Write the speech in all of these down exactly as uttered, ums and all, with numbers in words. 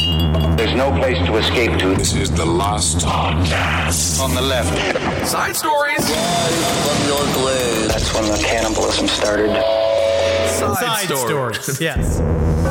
There's no place to escape to. This is the Lost Podcast. On the left. Side stories. That's when the cannibalism started. Side, Side stories. stories. Yes.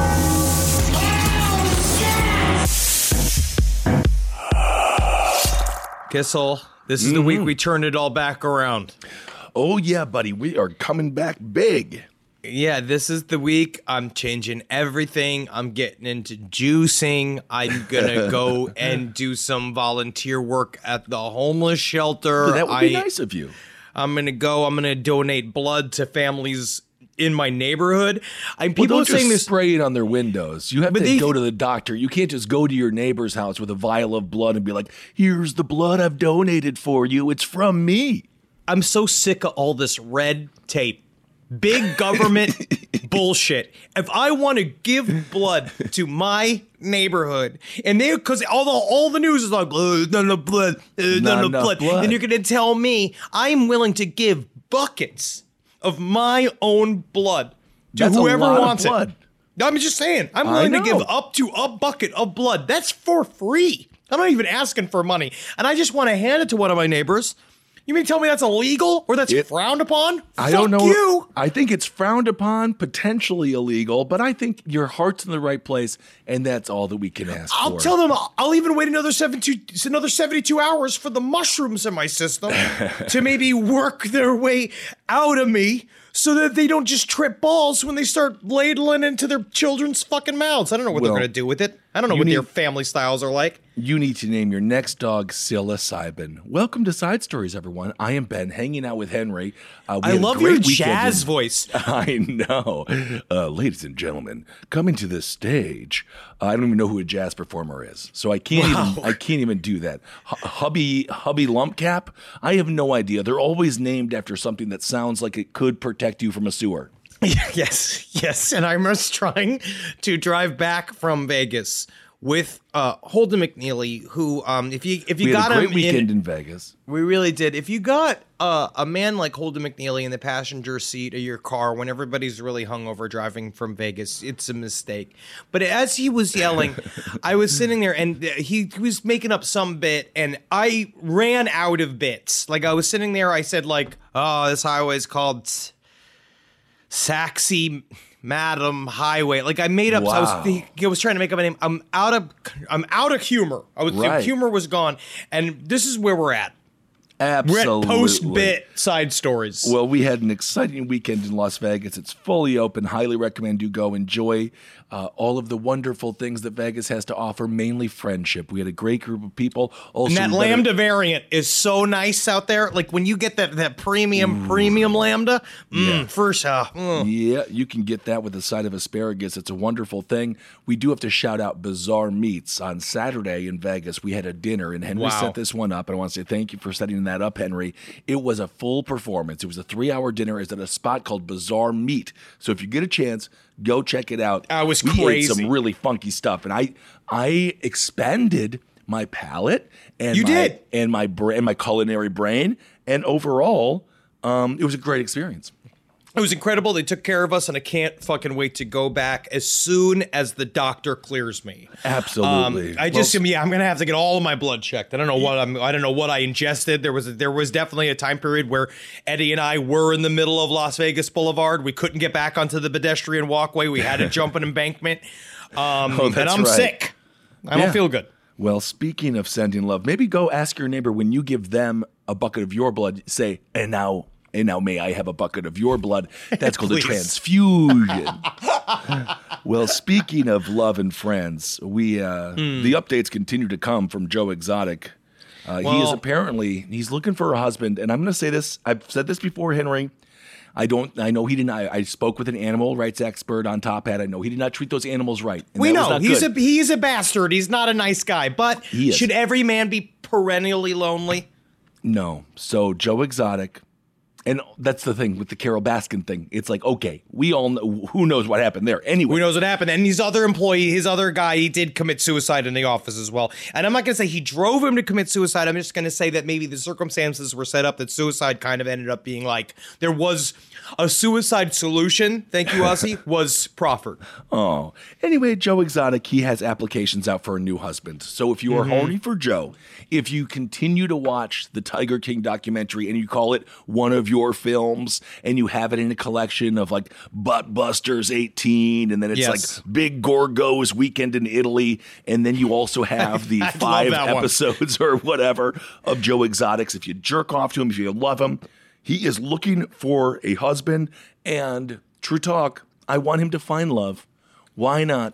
Kissel, this is Mm-hmm. the week we turned it all back around. Oh, yeah, buddy. We are coming back big. Yeah, this is the week I'm changing everything. I'm getting into juicing. I'm going to go and do some volunteer work at the homeless shelter. That would be I, nice of you. I'm going to go. I'm going to donate blood to families in my neighborhood. I Well, people don't are saying just this. spray it on their windows. You have But to they- go to the doctor. You can't just go to your neighbor's house with a vial of blood and be like, here's the blood I've donated for you. It's from me. I'm so sick of all this red tape. Big government bullshit. If I want to give blood to my neighborhood, and they, because all the all the news is like, oh, not enough blood, uh, not, Not enough enough blood. blood. and you're gonna tell me I'm willing to give buckets of my own blood to That's a whoever lot of wants blood. it. I'm just saying, I'm I willing to know. give up to a bucket of blood. That's for free. I'm not even asking for money, and I just want to hand it to one of my neighbors. You mean tell me that's illegal or that's It- frowned upon? I Fuck don't know. you. I think it's frowned upon, potentially illegal, but I think your heart's in the right place, and that's all that we can ask I'll for. tell them I'll even wait another seventy-two, another seventy-two hours for the mushrooms in my system to maybe work their way out of me so that they don't just trip balls when they start ladling into their children's fucking mouths. I don't know what Well, they're going to do with it. I don't know you what need- their family styles are like. You need to name your next dog psilocybin. Welcome to Side Stories, everyone. I am Ben, hanging out with Henry. Uh, we I had a love your great weekend jazz in- voice. I know. Uh, ladies and gentlemen, coming to this stage. Uh, I don't even know who a jazz performer is, so I can't Wow. even. I can't even do that. H- hubby, hubby Lumpcap. I have no idea. They're always named after something that sounds like it could protect you from a sewer. Yes, yes. And I was trying to drive back from Vegas with uh, Holden McNeely, who, um, if you if you We got had a great him weekend in, in Vegas. we really did. If you got uh, a man like Holden McNeely in the passenger seat of your car when everybody's really hungover driving from Vegas, it's a mistake. But as he was yelling, I was sitting there and he, he was making up some bit, and I ran out of bits. Like I was sitting there, I said like, "Oh, this highway is called Saxy Madam Highway." Like I made up. Wow. I was I was trying to make up a name. I'm out of I'm out of humor. I was Right. the humor was gone, and this is where we're at. We're Absolutely. at post bit side stories. Well, we had an exciting weekend in Las Vegas. It's fully open. Highly recommend you go enjoy uh, all of the wonderful things that Vegas has to offer, mainly friendship. We had a great group of people. Also, and that we better- Lambda variant is so nice out there. Like when you get that that premium premium Lambda, mm, Yeah. first uh, mm. Yeah, you can get that with a side of asparagus. It's a wonderful thing. We do have to shout out Bizarre Meats. On Saturday in Vegas, we had a dinner, and Henry Wow. set this one up. And I want to say thank you for setting that up, Henry. It was a full performance. It was a three-hour dinner. It's at a spot called Bizarre Meat. So if you get a chance, go check it out. I was we ate crazy. some really funky stuff, and I I expanded my palate and You my, did. and my brain, my culinary brain, and overall, um, it was a great experience. It was incredible. They took care of us, and I can't fucking wait to go back as soon as the doctor clears me. Absolutely. Um, I just, Well, yeah, I'm gonna have to get all of my blood checked. I don't know what I'm. I don't know what I ingested. There was there was definitely a time period where Eddie and I were in the middle of Las Vegas Boulevard. We couldn't get back onto the pedestrian walkway. We had to jump an embankment. Um, Oh, and that's I'm right. sick. I Yeah. don't feel good. Well, speaking of sending love, maybe go ask your neighbor when you give them a bucket of your blood, say, and now, and now may I have a bucket of your blood? That's called a Please. transfusion. Well, speaking of love and friends, we uh, Hmm. the updates continue to come from Joe Exotic. Uh, he is Well- apparently, he's looking for a husband. And I'm going to say this, I've said this before, Henry. I don't. I know he didn't. I, I spoke with an animal rights expert on Top Hat. I know he did not treat those animals right. and We that was know not he's good. a he's a bastard. He's not a nice guy. But He is. should every man be perennially lonely? No. So Joe Exotic And that's the thing with the Carol Baskin thing. It's like, okay, we all know who knows what happened there. Anyway, who knows what happened? And his other employee, his other guy, he did commit suicide in the office as well. And I'm not going to say he drove him to commit suicide. I'm just going to say that maybe the circumstances were set up that suicide kind of ended up being like there was a suicide solution. Thank you, Ozzy, was proffered. Oh, anyway, Joe Exotic, he has applications out for a new husband. So if you are mm-hmm. horny for Joe, if you continue to watch the Tiger King documentary and you call it one of your films and you have it in a collection of like Butt Busters eighteen and then it's yes. like Big Gorgo's Weekend in Italy and then you also have the five episodes one. or whatever of Joe Exotics. If you jerk off to him, if you love him, he is looking for a husband, and true talk, I want him to find love. Why not?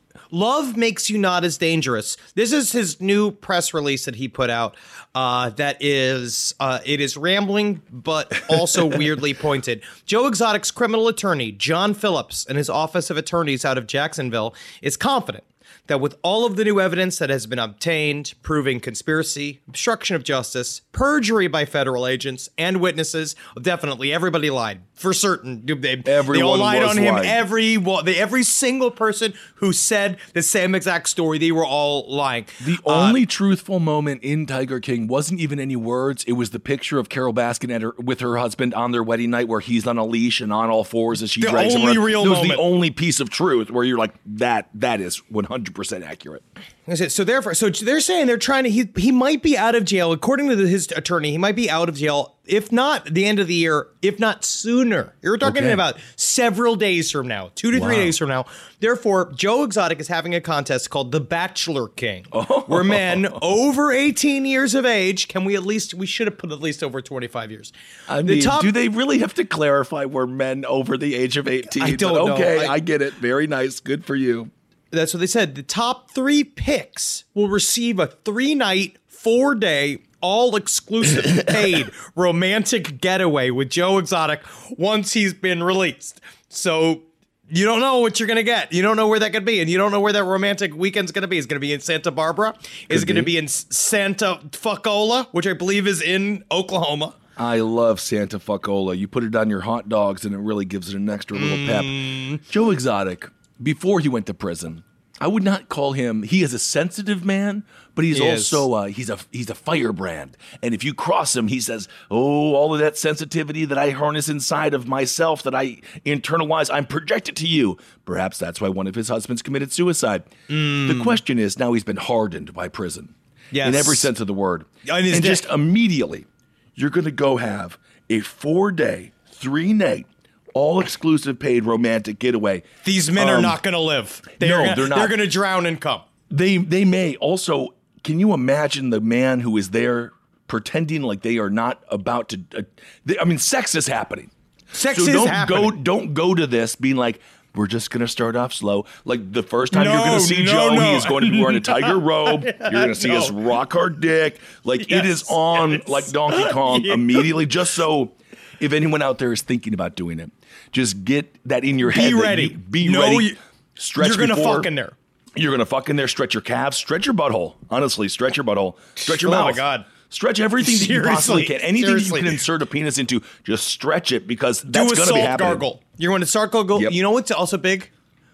Love makes you not as dangerous. This is his new press release that he put out. Uh, that is, uh, it is rambling, but also weirdly pointed. Joe Exotic's criminal attorney, John Phillips, and his office of attorneys out of Jacksonville is confident that with all of the new evidence that has been obtained, proving conspiracy, obstruction of justice, perjury by federal agents and witnesses, definitely everybody lied. For certain. They, they all lied on him. Lying. Every, they, every single person who said the same exact story, they were all lying. The uh, only truthful moment in Tiger King wasn't even any words. It was the picture of Carol Baskin and her, with her husband on their wedding night where he's on a leash and on all fours as she the drags him only around. real It was moment. the only piece of truth where you're like, that that is one hundred percent accurate. So therefore, so they're saying they're trying to, he, he might be out of jail. According to his attorney, he might be out of jail, if not the end of the year, if not sooner. You're talking Okay. about several days from now, two to Wow. three days from now. Therefore, Joe Exotic is having a contest called the Bachelor King, oh. where men over eighteen years of age, can we at least, we should have put at least over twenty-five years. I the mean, top, do they really have to clarify we're men over the age of eighteen? I don't but know. okay, I, I get it. Very nice. Good for you. That's what they said. The top three picks will receive a three-night, four-day, all-exclusive paid romantic getaway with Joe Exotic once he's been released. So you don't know what you're going to get. You don't know where that could be, and you don't know where that romantic weekend's going to be. Is it going to be in Santa Barbara? Is it going to be in Santa Fuckola, which I believe is in Oklahoma? I love Santa Fuckola. You put it on your hot dogs, and it really gives it an extra little Mm. pep. Joe Exotic, before he went to prison, I would not call him, he is a sensitive man, but he's He also, uh, he's a he's a firebrand. And if you cross him, he says, oh, all of that sensitivity that I harness inside of myself, that I internalize, I'm projected to you. Perhaps that's why one of his husbands committed suicide. Mm. The question is, now he's been hardened by prison. Yes. In every sense of the word. And, and just immediately, you're going to go have a four-day, three-night, all-exclusive paid romantic getaway. These men Um, are not going to live. They no, are gonna, they're not. They're going to drown and come. They they may also. Can you imagine the man who is there pretending like they are not about to? Uh, they, I mean, sex is happening. Sex so is don't happening. go. Don't go to this being like, we're just going to start off slow. Like the first time No, you're going to see no, Joe, no. he is going to be wearing a tiger robe. You're going to see No. his rock hard dick. Like Yes, it is on yes. like Donkey Kong Yeah. immediately. Just so, if anyone out there is thinking about doing it, just get that in your head. Be that ready. you- be No, ready. you- Stretch You're going to before- fuck in there. You're going to fuck in there, stretch your calves, stretch your butthole. Honestly, stretch your butthole. Stretch your Oh my mouth. God. Stretch everything that you possibly Seriously. can. Anything Seriously. you can insert a penis into, just stretch it because Do that's a going to be salt happening. gargle. You're going to salt gargle. Yep. You know what's also big?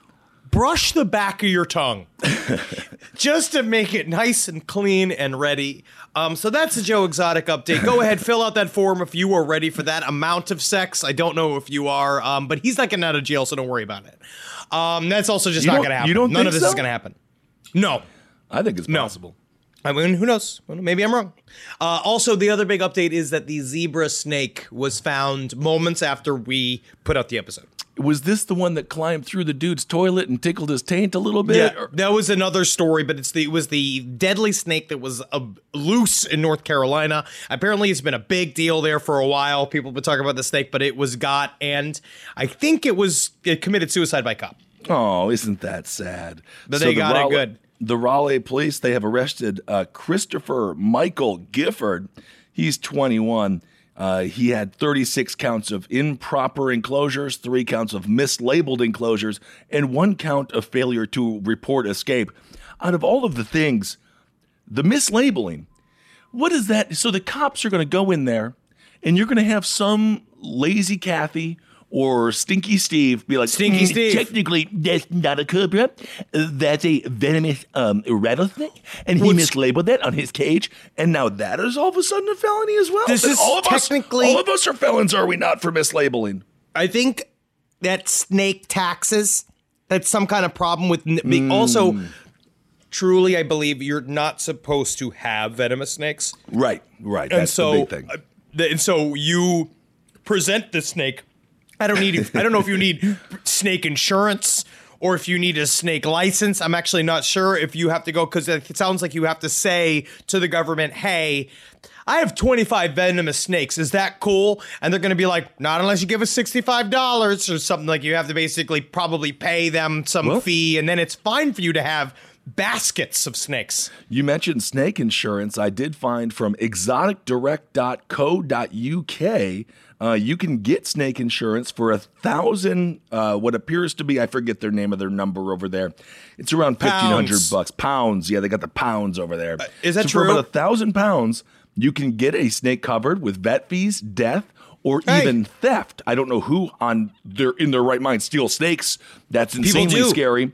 Brush the back of your tongue. Just to make it nice and clean and ready. Um, so that's the Joe Exotic update. Go ahead, fill out that form if you are ready for that amount of sex. I don't know if you are, um, but he's not getting out of jail, so don't worry about it. Um, that's also just You not don't- going to happen. you don't None think of this so? is going to happen. No. I think it's No. possible. I mean, who knows? Well, maybe I'm wrong. Uh, also, the other big update is that the zebra snake was found moments after we put out the episode. Was this the one that climbed through the dude's toilet and tickled his taint a little bit? Yeah, that was another story, but it's the it was the deadly snake that was uh, loose in North Carolina. Apparently, it's been a big deal there for a while. People have been talking about the snake, but it was got, and I think it was it committed suicide by cop. Oh, isn't that sad? But they the got it Raleigh- good. The Raleigh police, they have arrested uh, Christopher Michael Gifford. He's twenty-one. Uh, he had thirty-six counts of improper enclosures, three counts of mislabeled enclosures, and one count of failure to report escape. Out of all of the things, the mislabeling, what is that? So the cops are going to go in there and you're going to have some lazy Kathy or Stinky Steve be like, Stinky "Mm, Steve. Technically, that's not a cobra. That's a venomous um, rattlesnake. And he Well, mislabeled that on his cage. And now that is all of a sudden a felony as well. This Then is all of technically- us, all of us are felons, are we not, for mislabeling? I think that snake taxes, that's some kind of problem with. Mm. Also, truly, I believe you're not supposed to have venomous snakes. Right, right. And That's so, the big thing. uh, th- and so you present the snake. I don't need. I don't know if you need snake insurance or if you need a snake license. I'm actually not sure if you have to go, because it sounds like you have to say to the government, "Hey, I have twenty-five venomous snakes. Is that cool?" And they're going to be like, "Not unless you give us sixty-five dollars or something." Like, you have to basically probably pay them some Well- fee, and then it's fine for you to have baskets of snakes. You mentioned snake insurance. I did find from exotic direct dot co dot U K, uh, you can get snake insurance for a thousand, uh, what appears to be, I forget their name of their number over there. It's around fifteen hundred Pounds. bucks. Pounds. Yeah, they got the pounds over there. Uh, is that so For true? about a thousand pounds, you can get a snake covered with vet fees, death, or Hey. even theft. I don't know who on their in their right mind steals snakes. That's People insanely do. scary.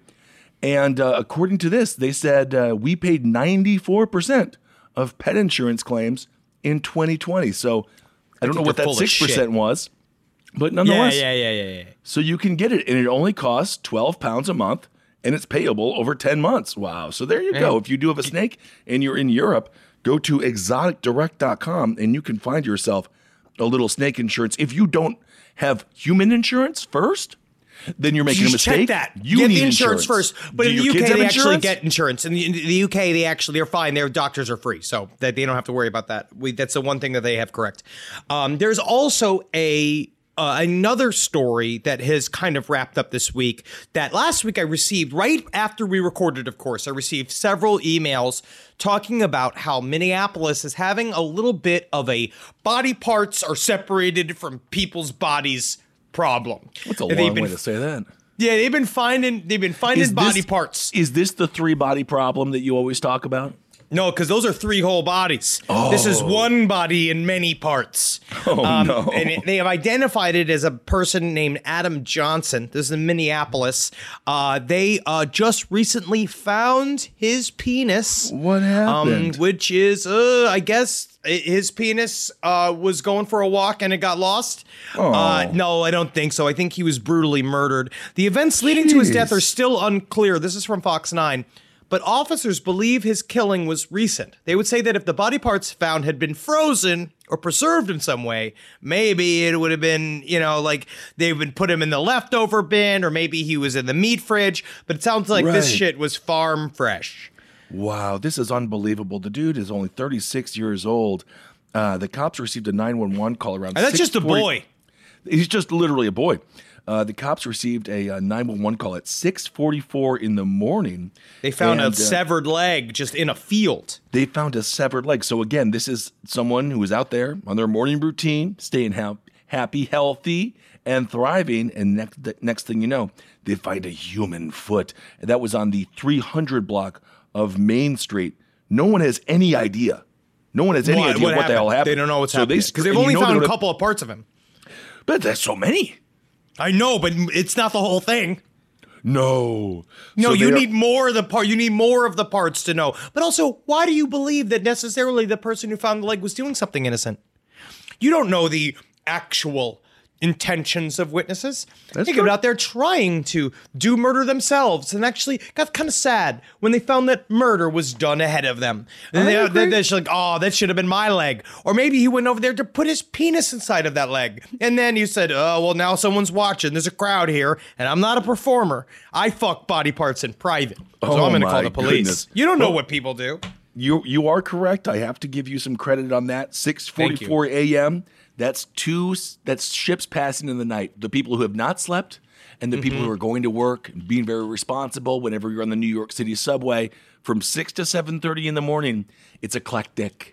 And uh, according to this, they said uh, we paid ninety-four percent of pet insurance claims in twenty twenty. So I don't know think what they're that full of six percent shit. was, but Yeah, nonetheless. yeah, yeah, yeah, yeah. So you can get it, and it only costs twelve pounds a month, and it's payable over ten months. Wow. So there you go. If you do have a snake and you're in Europe, go to exotic direct dot com, and you can find yourself a little snake insurance. If you don't have human insurance first, then you're making You a should mistake. check that. You Get need the insurance, insurance first. But Do in the your U kids K, have they actually insurance? get insurance. In the, in the U K, they actually are fine. Their doctors are free, so that they don't have to worry about that. We, that's the one thing that they have correct. Um, there's also a uh, another story that has kind of wrapped up this week. That last week I received right after we recorded. Of course, I received several emails talking about how Minneapolis is having a little bit of a body parts are separated from people's bodies problem. That's a And they've long been way to say that. Yeah, they've been finding they've been finding body this, parts. Is this the three body problem that you always talk about? No, because those are three whole bodies. This is one body in many parts. Oh, no. And it- they have identified it as a person named Adam Johnson. This is in Minneapolis. Uh, they uh, just recently found his penis. What happened? Um, which is, uh, I guess, i- his penis uh, was going for a walk and it got lost. Uh, no, I don't think so. I think he was brutally murdered. The events leading to his death Jeez. are still unclear. This is from Fox nine. But officers believe his killing was recent. They would say that if the body parts found had been frozen or preserved in some way, maybe it would have been, you know, like they've been put him in the leftover bin, or maybe he was in the meat fridge. But it sounds like this Right. shit was farm fresh. Wow, this is unbelievable. The dude is only thirty-six years old. Uh, the cops received a nine one one call around And that's just a six forty boy. He's just literally a boy. Uh, the cops received a uh, nine one one call at six forty-four in the morning. They found and, a uh, severed leg just in a field. They found a severed leg. So again, this is someone who is out there on their morning routine, staying ha- happy, healthy, and thriving. And next, the next thing you know, they find a human foot. And that was on the three hundred block of Main Street. No one has any idea. No one has any What- idea what, what the hell happened? happened. They don't know what's So happening. they- Because they've and you only know they found a don't have- couple of parts of him. But that's so many. I know, but it's not the whole thing. No. No, So you they are- need more of the part. You need more of the parts to know. But also, why do you believe that necessarily the person who found the leg was doing something innocent? You don't know the actual intentions of witnesses. That's Think true. about they're trying to do murder themselves, and actually got kind of sad when they found that murder was done ahead of them. And I they, agree. they, they're like, oh, that should have been my leg. Or maybe he went over there to put his penis inside of that leg. And then you said, oh, well, now someone's watching. There's a crowd here, and I'm not a performer. I fuck body parts in private. So Oh, I'm going to call my the police. goodness. You don't know Well- what people do. You you are correct. I have to give you some credit on that. six forty-four a.m. That's two. That's ships passing in the night. The people who have not slept and the people who are going to work, and being very responsible. Whenever you're on the New York City subway, from six to seven thirty in the morning, it's eclectic.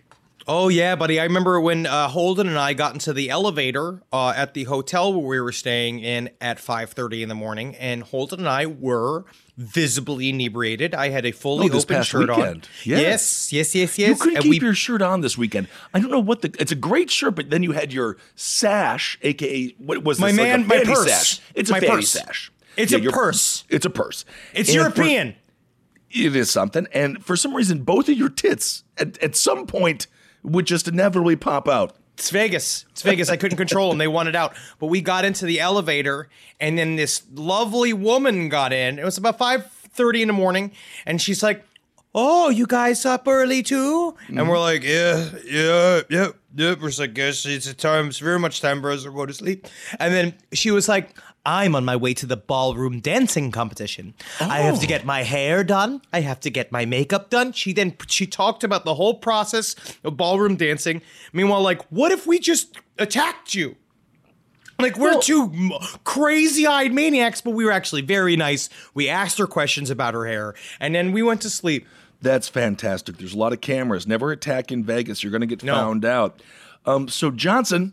Oh, yeah, buddy. I remember when uh, Holden and I got into the elevator uh, at the hotel where we were staying in at five thirty in the morning, and Holden and I were visibly inebriated. I had a fully Oh, this open past shirt weekend. on. Yeah. Yes, yes, yes, yes. You couldn't And keep we- your shirt on this weekend. I don't know what the. It's a great shirt, but then you had your sash, aka what was My this? man, like a my fanny purse. sash. It's a My fanny purse. sash. It's Yeah, a your- purse. It's a purse. It's And for- European. it is something, and for some reason, both of your tits at, at some point would just inevitably pop out. It's Vegas. It's Vegas. I couldn't control them. They wanted out. But we got into the elevator, and then this lovely woman got in. It was about five thirty in the morning, and she's like, "Oh, you guys up early too?" Mm-hmm. And we're like, "Yeah, yeah, yeah, yeah." We're just like, "Guess it's a time. It's very much time for us to go to sleep." And then she was like, "I'm on my way to the ballroom dancing competition. Oh. I have to get my hair done. I have to get my makeup done." She then she talked about the whole process of ballroom dancing. Meanwhile, like, what if we just attacked you? Like, we're well, two m- crazy-eyed maniacs, but we were actually very nice. We asked her questions about her hair, and then we went to sleep. That's fantastic. There's a lot of cameras. Never attack in Vegas. You're going to get No. found out. Um, so Johnson,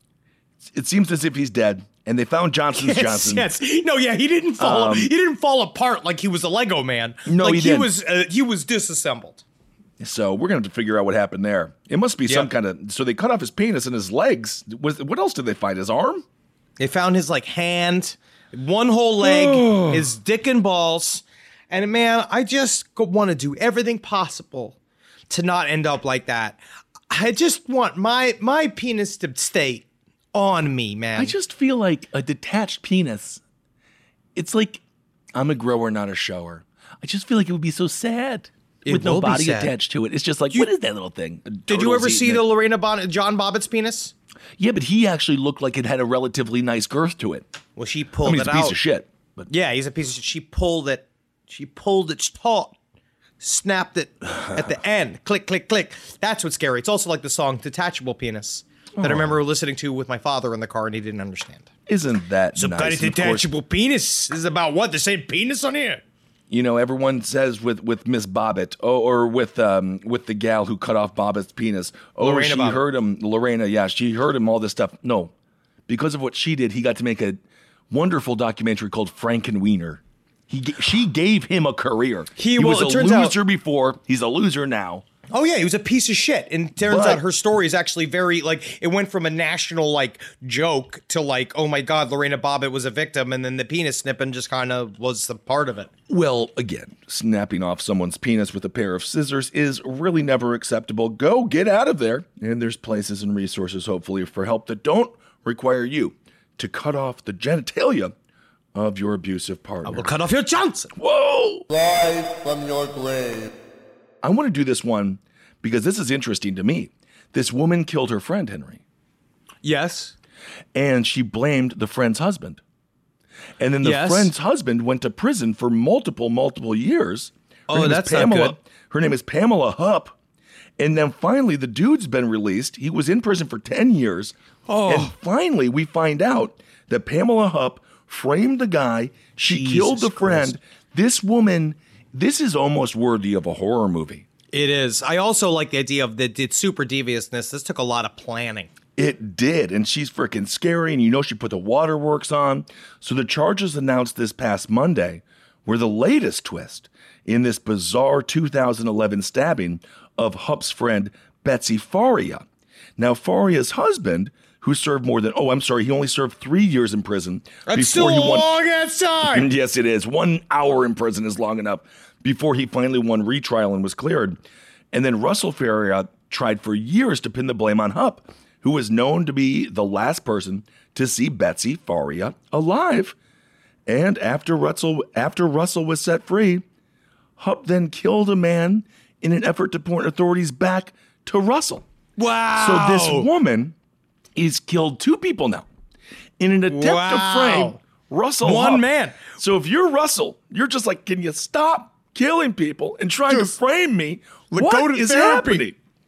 it seems as if he's dead. And they found Johnson's yes, Johnson. Yes. No, yeah, he didn't fall. Um, he didn't fall apart like he was a Lego man. No, like he he didn't. was. Uh, he was disassembled. So we're going to have to figure out what happened there. It must be Yeah. some kind of. So they cut off his penis and his legs. Was what else did they find? His arm? They found his like hand, one whole leg, his dick and balls, and man, I just want to do everything possible to not end up like that. I just want my my penis to stay on me, man. I just feel like a detached penis. It's like I'm a grower, not a shower. I just feel like it would be so sad It with no will be body sad. attached to it. It's just like, You- what is that little thing? A Did you turtle's ever see eating the it. Lorena bon- John Bobbitt's penis? Yeah, but he actually looked like it had a relatively nice girth to it. Well, she I pulled mean, he's it a piece out. of shit. But Yeah, he's a piece of shit. She pulled it. She pulled it taut, snapped it at the end. Click, click, click. That's what's scary. It's also like the song "Detachable Penis" that I remember listening to with my father in the car, and he didn't understand. isn't that Some nice? kind of And of course, detachable penis. This is about what? The same penis on here? you know, everyone says with with Miss Bobbitt, oh, or with um with the gal who cut off Bobbitt's penis. Oh, Lorena she Bobbitt. heard him, Lorena. Yeah, she heard him. All this stuff. No, because of what she did, he got to make a wonderful documentary called Frankenweenie. He g- she gave him a career. He- he well, was it a turns out- loser before. He's a loser now. Oh yeah, he was a piece of shit. And turns But- out her story is actually very like it went from a national like joke to like, oh my god, Lorena Bobbitt was a victim, and then the penis snipping just kind of was a part of it. Well, again, snapping off someone's penis with a pair of scissors is really never acceptable. Go get out of there. And there's places and resources, hopefully, for help that don't require you to cut off the genitalia of your abusive partner. We'll cut off your Johnson. Whoa! Live from your grave. I want to do this one because this is interesting to me. This woman killed her friend, Henry, Yes. and she blamed the friend's husband. And then the Yes. friend's husband went to prison for multiple, multiple years. Her Oh, name is that's not Pamela. good. Her name is Pamela Hupp. And then finally, the dude's been released. He was in prison for ten years. Oh. And finally, we find out that Pamela Hupp framed the guy. She Jesus killed the friend. Christ. This woman, this is almost worthy of a horror movie. It is. I also like the idea of the, the super deviousness. This took a lot of planning. It did, and she's freaking scary, and you know she put the waterworks on. So the charges announced this past Monday were the latest twist in this bizarre two thousand eleven stabbing of Hupp's friend Betsy Faria. Now, Faria's husband, who served more than, oh, I'm sorry, he only served three years in prison. That's still he a won. long ass time. Yes, it is. One hour in prison is long enough before he finally won retrial and was cleared. And then Russell Faria tried for years to pin the blame on Hupp, who was known to be the last person to see Betsy Faria alive. And after Russell, after Russell was set free, Hupp then killed a man in an effort to point authorities back to Russell. Wow. So this woman is killed two people now in an attempt Wow. to frame Russell One Hupp. man. So if you're Russell, you're just like, can you stop killing people and trying Just to frame me? like, What go to is therapy. happening?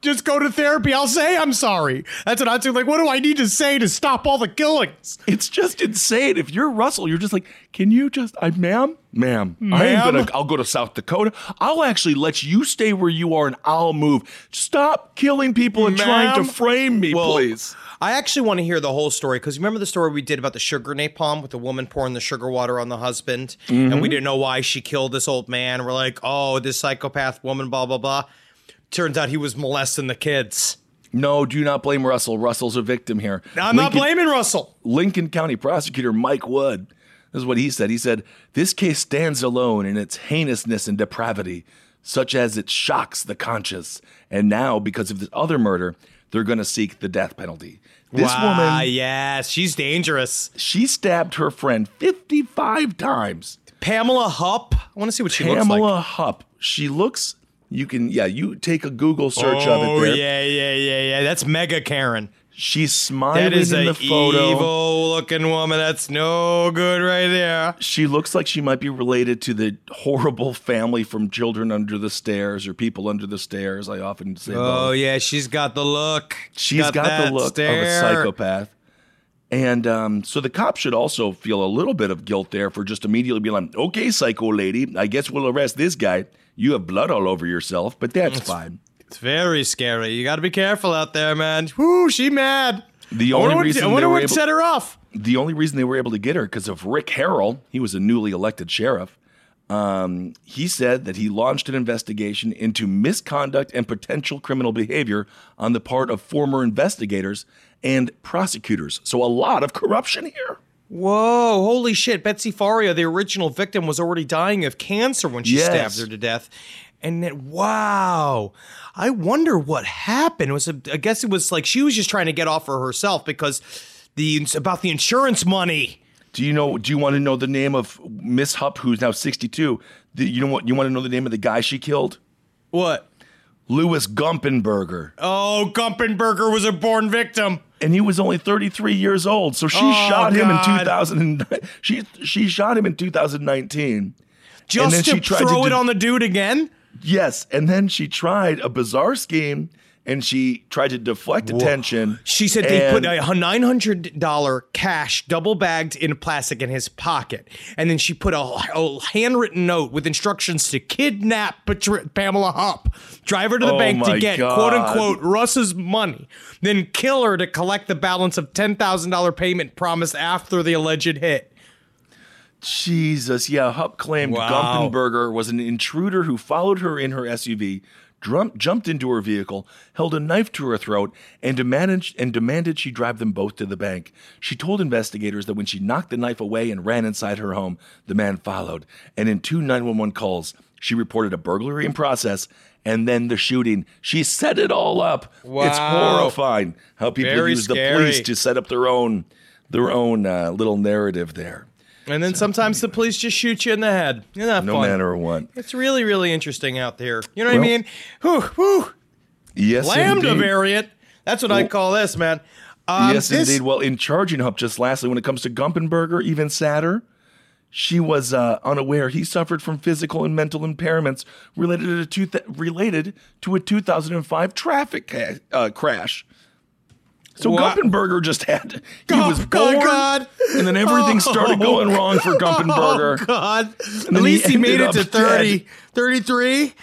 just go to therapy. I'll say I'm sorry. That's what I'm saying. Like, what do I need to say to stop all the killings? It's just insane. If you're Russell, you're just like, can you just, I, ma'am, ma'am, I am Ma'am? gonna, I'll go to South Dakota. I'll actually let you stay where you are and I'll move. Stop killing people and trying Ma'am? to frame me, Well, please. I actually want to hear the whole story because remember the story we did about the sugar napalm with the woman pouring the sugar water on the husband, Mm-hmm. and we didn't know why she killed this old man. We're like, oh, this psychopath woman, blah blah blah. Turns out he was molesting the kids. No, do not blame Russell. Russell's a victim here. I'm not Lincoln- blaming Russell. Lincoln County prosecutor Mike Wood, this is what he said. He said, this case stands alone in its heinousness and depravity, such as it shocks the conscience. And now, because of this other murder, they're going to seek the death penalty. This wow, woman, yes, she's dangerous. she stabbed her friend fifty-five times. Pamela Hupp. I want to see what she looks Pamela like. Hupp. She looks, you can, yeah, you take a Google search of it Oh there. yeah, yeah, yeah, yeah. That's Mega Karen. She's smiling That is in a the photo. evil-looking woman. That's no good right there. She looks like she might be related to the horrible family from Children Under the Stairs or People Under the Stairs. I often say Oh both. yeah, she's got the look. She's got, that the look stare. of a psychopath. And um, so the cops should also feel a little bit of guilt there for just immediately being like, okay, psycho lady, I guess we'll arrest this guy. You have blood all over yourself, but that's fine. It's very scary. You got to be careful out there, man. Whoo, she mad. The I only wonder what, reason I they wonder were what able- set her off. The only reason they were able to get her because of Rick Harrell. He was a newly elected sheriff. Um, he said that he launched an investigation into misconduct and potential criminal behavior on the part of former investigators and prosecutors. So a lot of corruption here. Whoa, holy shit. Betsy Faria, the original victim, was already dying of cancer when she Yes. stabbed her to death. And then, wow, I wonder what happened. It was a, I guess it was like she was just trying to get off for herself because the it's about the insurance money. Do you know? Do you want to know the name of Miss Hupp, who's now sixty-two? The, you know what? You want to know the name of the guy she killed? What? Louis Gumpenberger, Oh, Gumpenberger was a born victim. and he was only thirty-three years old. So she Oh, shot him in God. two thousand. She she shot him in two thousand nineteen. Just then to she tried throw to it do- on the dude again? Yes, and then she tried a bizarre scheme, and she tried to deflect attention. She said they put and- a nine hundred dollars cash double bagged in plastic in his pocket. And then she put a, a handwritten note with instructions to kidnap Patri- Pamela Hupp, drive her to the Oh bank to my get God. quote unquote Russ's money, then kill her to collect the balance of ten thousand dollars payment promised after the alleged hit. Jesus, yeah. Hupp claimed Wow. Gumpenberger was an intruder who followed her in her S U V, drum- jumped into her vehicle, held a knife to her throat, and demanded and demanded she drive them both to the bank. She told investigators that when she knocked the knife away and ran inside her home, the man followed. And in two nine one one calls, she reported a burglary in process and then the shooting. She set it all up. It's Wow. horrifying how people Very use the scary. police to set up their own their own uh, little narrative there. And then sometimes the police just shoot you in the head. Isn't that No fun? matter what. It's really, really interesting out there. You know what Well, I mean? Whew, whew. Yes, Lambda indeed. variant. That's what I call this, man. Um, yes, this- indeed. Well, in charging Hupp, just lastly, when it comes to Gumpenberger, even sadder, she was uh, unaware he suffered from physical and mental impairments related to, two th- related to a two thousand five traffic ca- uh, crash. So What? Gumpenberger just had, he Oh, was God, born, God. and then everything started Oh, going wrong for Gumpenberger. Oh, God. At then least he he made ended it to up thirty, dead. thirty-three.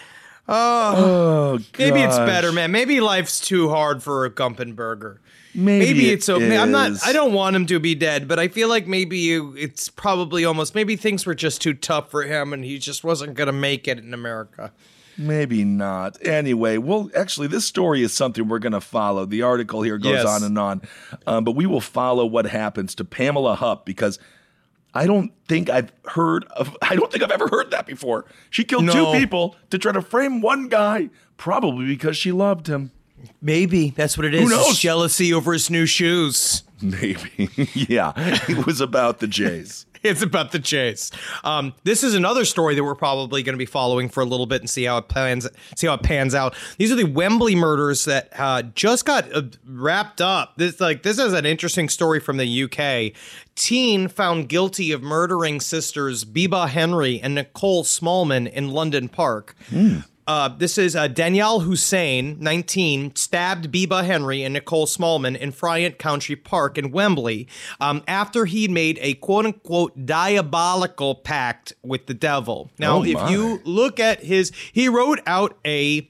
Oh, Maybe it's gosh. better, man. Maybe life's too hard for a Gumpenberger. Maybe, Maybe it it's okay. I'm not. is. I don't want him to be dead, but I feel like maybe you, it's probably almost. Maybe things were just too tough for him, and he just wasn't gonna make it in America. Maybe not. Anyway, well, actually, this story is something we're going to follow. The article here goes Yes. on and on, um, but we will follow what happens to Pamela Hupp because I don't think I've heard of. I don't think I've ever heard that before. She killed No. two people to try to frame one guy, probably because she loved him. Maybe that's what it is. Who knows? It's jealousy over his new shoes. Maybe, yeah. It was about the Jays. It's about the chase. Um, this is another story that we're probably going to be following for a little bit and see how it plans, see how it pans out. These are the Wembley murders that uh, just got uh, wrapped up. This like this is an interesting story from the U K. Teen found guilty of murdering sisters Biba Henry and Nicole Smallman in London Park. uh, this is uh, Danielle Hussein, nineteen, stabbed Biba Henry and Nicole Smallman in Friant Country Park in Wembley um, after he made a quote-unquote diabolical pact with the devil. Now, Oh, if my. you look at his, he wrote out a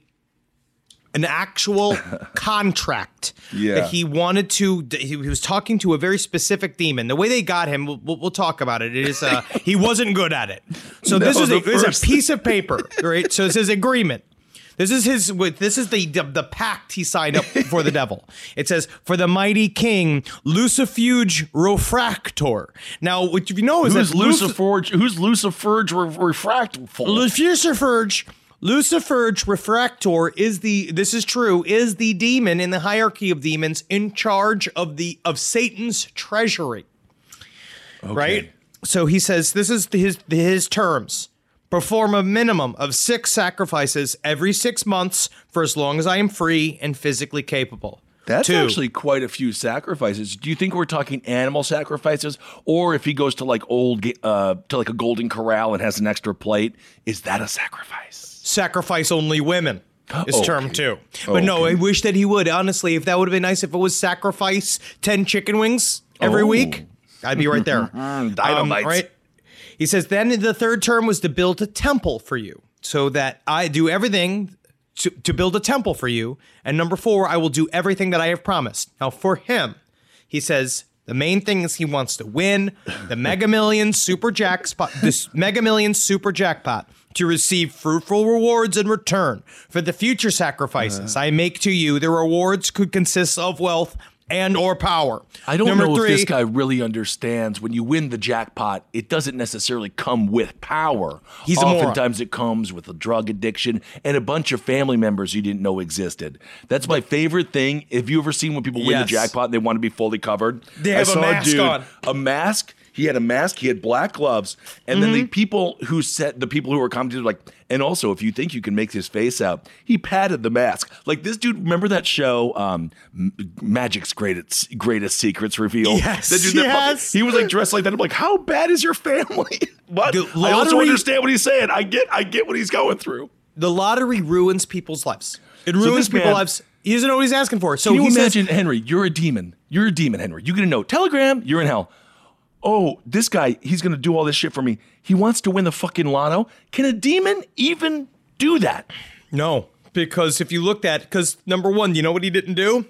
an actual contract Yeah. that he wanted to, he was talking to a very specific demon. The way they got him, we'll, we'll we'll talk about it. It is, uh, he wasn't good at it. So No, this is a, the this is first- a piece of paper, right? So it says agreement. This is his, this is the, the, the pact he signed up for the devil. It says, for the mighty king, Lucifuge Refractor. Now, what you know is Who's that Luc- Lucifer? Who's Lucifer's re- refractful? Luciferge, Luciferge Refractor is the, this is true, is the demon in the hierarchy of demons in charge of the, of Satan's treasury. Right? So he says, this is his, his terms. Perform a minimum of six sacrifices every six months for as long as I am free and physically capable. That's Two. actually quite a few sacrifices. Do you think we're talking animal sacrifices, or if he goes to like old, uh, to like a Golden Corral and has an extra plate, is that a sacrifice? Sacrifice only women is Okay. term two. But no, I Okay. wish that he would. Honestly, if that would have been nice, if it was sacrifice ten chicken wings every Oh. week, I'd be right there. Dynamite. Um, right? He says, then the third term was to build a temple for you so that I do everything to, to build a temple for you. And number four, I will do everything that I have promised. Now, for him, he says, the main thing is he wants to win the Mega Millions Super Jackpot, this Mega Millions Super Jackpot, to receive fruitful rewards in return for the future sacrifices I make to you. The rewards could consist of wealth and or power. I don't Number know three, if this guy really understands when you win the jackpot, it doesn't necessarily come with power. He's a moron. Oftentimes it comes with a drug addiction and a bunch of family members you didn't know existed. That's my favorite thing. Have you ever seen when people win the Yes. jackpot and they want to be fully covered? They I have a saw mask dude, on. A mask. He had a mask. He had black gloves. And then the people who set the people who were commenting were like, and also if you think you can make his face out, he patted the mask. Like this dude, remember that show, um, M- Magic's Greatest Greatest Secrets Reveal? Yes, That dude, that yes. fucking- he was like dressed like that. I'm like, how bad is your family? But The I also lottery- understand what he's saying. I get, I get what he's going through. the lottery ruins people's lives. It ruins this people's man- lives. He doesn't know what he's asking for. So Can you he imagine, says, Henry? You're a demon. You're a demon, Henry. You get a note. Telegram. You're in hell. Oh, this guy, he's going to do all this shit for me. He wants to win the fucking lotto. Can a demon even do that? no, because if you looked at, because number one, you know what he didn't do?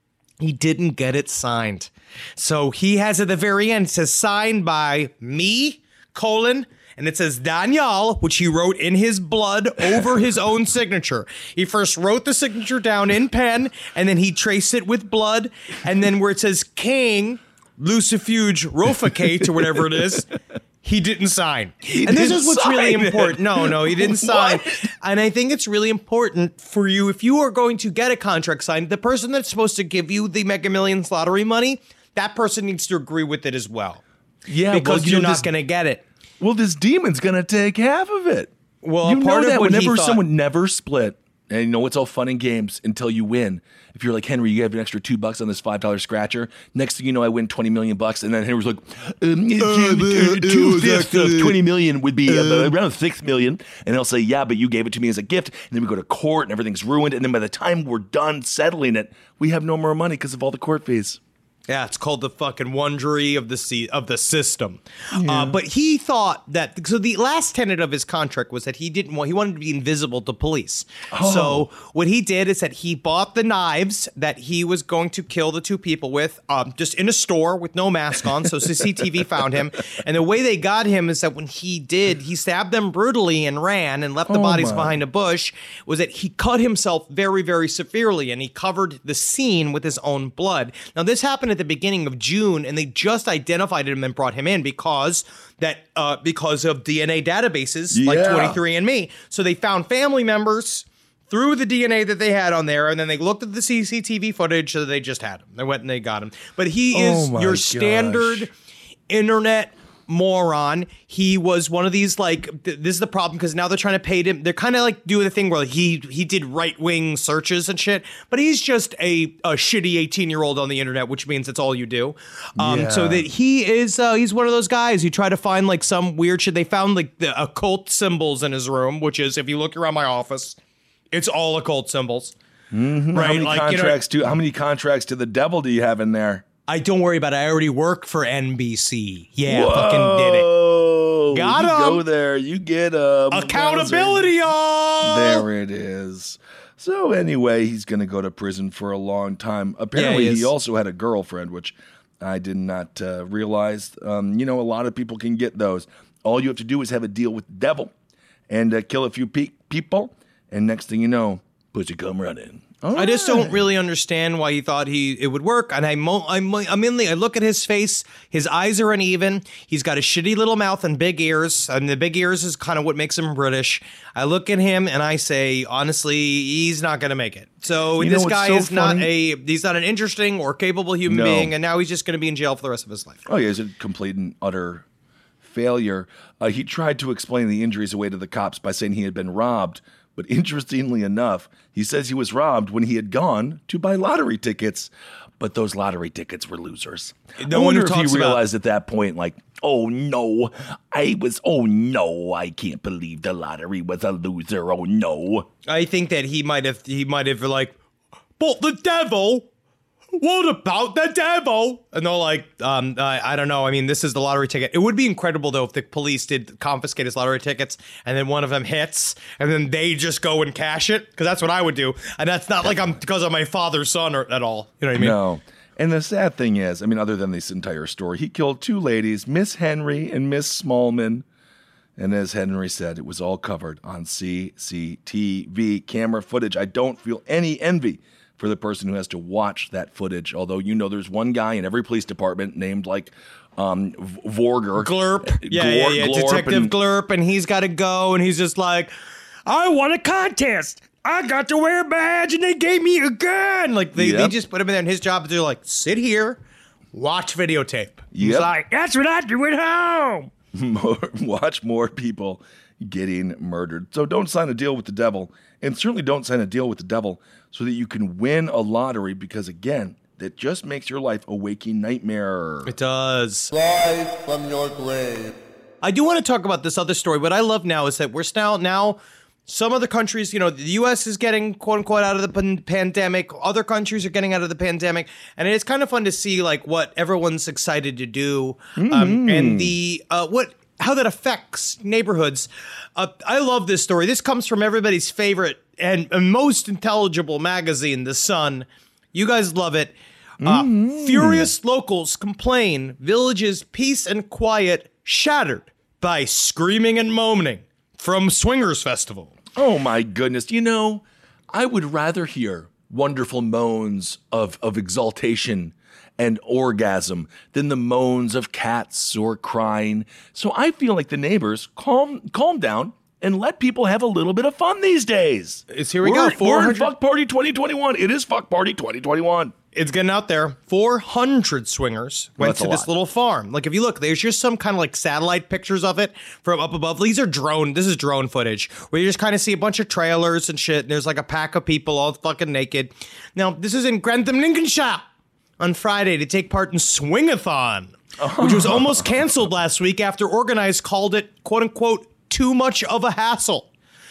He didn't get it signed. So he has at the very end, it says signed by me, colon, and it says Daniel, which he wrote in his blood over his own signature. He first wrote the signature down in pen, and then he traced it with blood, and then where it says King, Lucifuge Rofacate, or whatever it is, he didn't sign. and this didn't is what's really sign it. important. No, no, he didn't sign. What? And I think it's really important for you, if you are going to get a contract signed, the person that's supposed to give you the Mega Millions lottery money, that person needs to agree with it as well. Yeah, Because well, you you're know, not this- going to get it. Well, this demon's going to take half of it. Well, you part know of that what he whenever thought- someone never split, and you know it's all fun and games until you win. If you're like, Henry, you have an extra two bucks on this five dollar scratcher. Next thing you know, I win twenty million bucks, and then Henry's like, um, two, two fifths of twenty million would be uh, around six million, and he'll say, yeah, but you gave it to me as a gift, and then we go to court, and everything's ruined, and then by the time we're done settling it, we have no more money because of all the court fees. Yeah, it's called the fucking wondery of the se- of the system. Uh, but he thought that so the last tenet of his contract was that he didn't want he wanted to be invisible to police. So what he did is that he bought the knives that he was going to kill the two people with, um, just in a store with no mask on. So C C T V found him, and the way they got him is that when he did, he stabbed them brutally and ran and left the Oh, bodies my. behind a bush. Was that he cut himself very very severely and he covered the scene with his own blood. Now this happened at the beginning of June, and they just identified him and brought him in because that uh, because of D N A databases like Yeah. twenty-three and me. So they found family members through the D N A that they had on there, and then they looked at the C C T V footage, so they just had him. They went and they got him. But he Oh is my your gosh. standard internet moron. He was one of these, like, th- this is the problem because now they're trying to pay him. They're kind of like doing the thing where he he did right wing searches and shit, but he's just a, a shitty eighteen year old on the internet, which means it's all you do. Um, Yeah. So that he is uh, he's one of those guys who try to find like some weird shit. They found like the occult symbols in his room, which is if you look around my office. It's all occult symbols. Mm-hmm. Right? How many Like, contracts you know, do? How many contracts to the devil do you have in there? I don't worry about it. I already work for N B C. Yeah, Whoa, fucking did it. Got you him. Go there. You get him. Accountability on. There it is. So anyway, he's going to go to prison for a long time. Apparently, yeah, he, he also had a girlfriend, which I did not uh, realize. Um, you know, a lot of people can get those. All you have to do is have a deal with the devil and uh, kill a few pe- people, and next thing you know, pussy come running. All I just right. don't really understand why he thought he it would work. And I mo- I'm I'm in the I look at his face. His eyes are uneven. He's got a shitty little mouth and big ears, and the big ears is kind of what makes him British. I look at him and I say, honestly, he's not going to make it. So You know this what's guy so is not funny? a he's not an interesting or capable human No. being, and now he's just going to be in jail for the rest of his life. Oh, yeah, he's a complete and utter failure. Uh, he tried to explain the injuries away to the cops by saying he had been robbed. But interestingly enough, he says he was robbed when he had gone to buy lottery tickets. But those lottery tickets were losers. No I one wonder who if talks he about- realized at that point, like, oh no, I was, oh no, I can't believe the lottery was a loser. Oh no. I think that he might have he might have like, but the devil. What about the devil? And they're like, um, I, I don't know. I mean, this is the lottery ticket. It would be incredible, though, if the police did confiscate his lottery tickets and then one of them hits and then they just go and cash it. Because that's what I would do. And that's not like I'm because of my father's son or at all. You know what I mean? No. And the sad thing is, I mean, other than this entire story, he killed two ladies, Miss Henry and Miss Smallman. And as Henry said, it was all covered on C C T V camera footage. I don't feel any envy for the person who has to watch that footage. Although, you know, there's one guy in every police department named like um, V- Vorger. Glurp. Yeah, Glor- yeah, yeah. Glorp Detective and- Glurp. And he's got to go. And he's just like, I won a contest. I got to wear a badge and they gave me a gun. Like, they, Yep. they just put him in there. And his job is to like, sit here, watch videotape. He's Yep. like, that's what I do at home. more, watch more people getting murdered. So don't sign a deal with the devil, and certainly don't sign a deal with the devil so that you can win a lottery, because again, that just makes your life a waking nightmare. It does. Rise from your grave. I do want to talk about this other story. What I love now is that we're now now some other countries, you know, the U S is getting quote unquote out of the pan- pandemic. Other countries are getting out of the pandemic, and it's kind of fun to see like what everyone's excited to do, Mm-hmm. um, and the uh, what how that affects neighborhoods. Uh, I love this story. This comes from everybody's favorite and, and most intelligible magazine, The Sun. You guys love it. Uh, Mm-hmm. Furious locals complain village's peace and quiet shattered by screaming and moaning from Swingers Festival. Oh my goodness. You know, I would rather hear wonderful moans of, of exaltation and orgasm than the moans of cats or crying. So I feel like the neighbors calm calm down and let people have a little bit of fun these days. It's here we we're, go. four We're in hundred Fuck Party twenty twenty-one. It is Fuck Party twenty twenty-one. It's getting out there. four hundred swingers went That's to a this lot. little farm. Like, if you look, there's just some kind of like satellite pictures of it from up above. These are drone. This is drone footage where you just kind of see a bunch of trailers and shit. And there's like a pack of people all fucking naked. Now, this is in Grantham, Lincolnshire on Friday to take part in Swingathon, which was almost canceled last week after organized called it, quote unquote, too much of a hassle.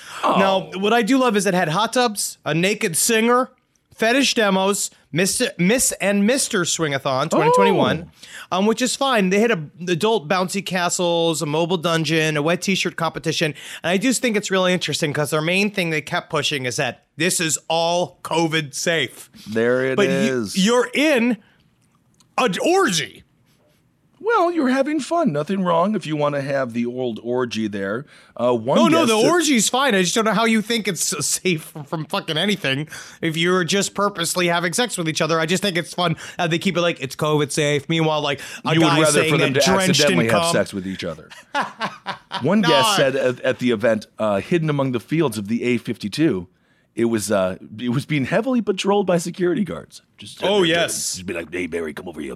Now, what I do love is it had hot tubs, a naked singer, fetish demos, Mister Miss and Mister Swingathon twenty twenty-one, Oh. um, which is fine. They had a, adult bouncy castles, a mobile dungeon, a wet t-shirt competition, and I just think it's really interesting because their main thing they kept pushing is that this is all COVID safe. There it but is. You, you're in an orgy. Well, you're having fun. Nothing wrong if you want to have the old orgy there. Uh, one Oh, no, guest the said- orgy's fine. I just don't know how you think it's safe from, from fucking anything if you're just purposely having sex with each other. I just think it's fun. Uh, they keep it like, it's COVID safe. Meanwhile, like, a you guy would rather saying for them that to drenched accidentally in have cum. sex with each other. One guest said at, at the event, uh, hidden among the fields of the A fifty-two, it was uh, it was being heavily patrolled by security guards. Just, Oh, yes. Just be like, hey, Barry, come over here.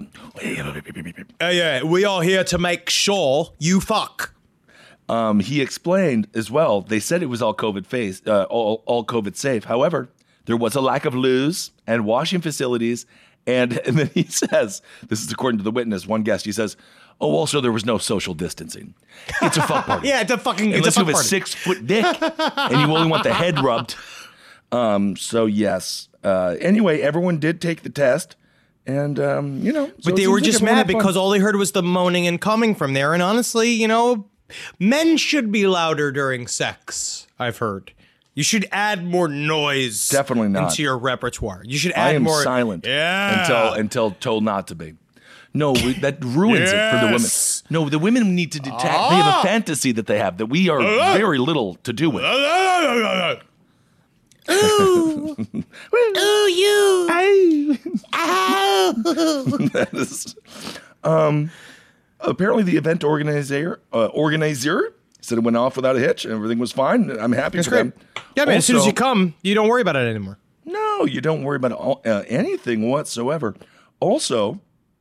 Uh, yeah, we are here to make sure you fuck. Um, he explained as well. They said it was all COVID phase, uh, all, all COVID safe. However, there was a lack of loos and washing facilities. And, and then he says, this is according to the witness, one guest, he says, oh, also there was no social distancing. It's a fuck party. Yeah, it's a fucking it's Unless a you fuck have a party. six foot dick and you only want the head rubbed. Um, so yes. Uh, anyway, everyone did take the test, and um, you know, so but it they seems were like just everyone mad had fun. because all they heard was the moaning and coming from there. And honestly, you know, men should be louder during sex. I've heard. You should add more noise. Definitely not. Into your repertoire. You should I add am more. silent Yeah. until until told not to be. No, we, that ruins it for the women. Yes. No, the women need to detach. They have a fantasy that they have that we are very little to do with. Ooh. Ooh, you. That is, um, apparently, the event organizer uh, organizer said it went off without a hitch and everything was fine. I'm happy That's for them. great. Yeah, man. As soon as Also- you come, you don't worry about it anymore. No, you don't worry about all, uh, anything whatsoever. Also,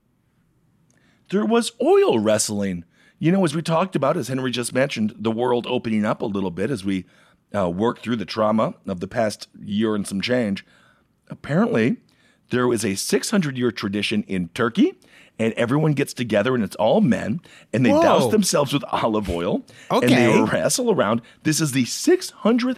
there was oil wrestling. You know, as we talked about, as Henry just mentioned, the world opening up a little bit as we uh, work through the trauma of the past year and some change. Apparently, there is a six hundred year tradition in Turkey, and everyone gets together, and it's all men, and they Whoa. douse themselves with olive oil, and Okay. they wrestle around. This is the six hundred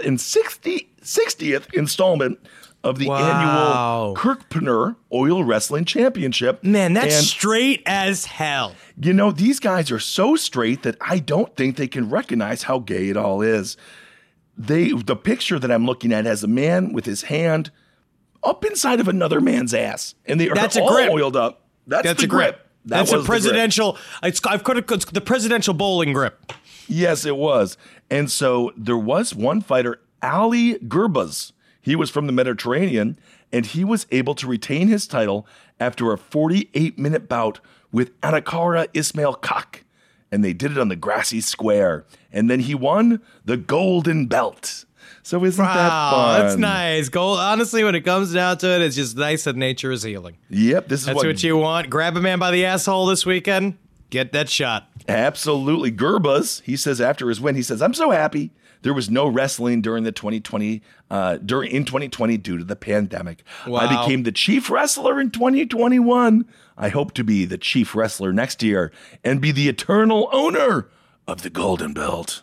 sixtieth installment of the Wow. annual Kirkpreneur Oil Wrestling Championship. Man, that's And, straight as hell. you know, these guys are so straight that I don't think they can recognize how gay it all is. They, the picture that I'm looking at has a man with his hand up inside of another man's ass, and they are That's a all grip. oiled up. That's, That's the a grip. That That's a was the grip. presidential. It's I've got it, it's the presidential bowling grip. Yes, it was. And so there was one fighter, Ali Gurbaz. He was from the Mediterranean, and he was able to retain his title after a forty-eight minute bout with Anakara Ismail Kak. And they did it on the grassy square. And then he won the golden belt. So isn't that Wow, fun? that's nice. Gold. Honestly, when it comes down to it, it's just nice that nature is healing. Yep, this is That's what, what you want. Grab a man by the asshole this weekend. Get that shot. Absolutely. Gurbaz, he says after his win, he says, I'm so happy there was no wrestling during the twenty twenty, uh, during in twenty twenty due to the pandemic. Wow. I became the chief wrestler in twenty twenty-one. I hope to be the chief wrestler next year and be the eternal owner of the golden belt.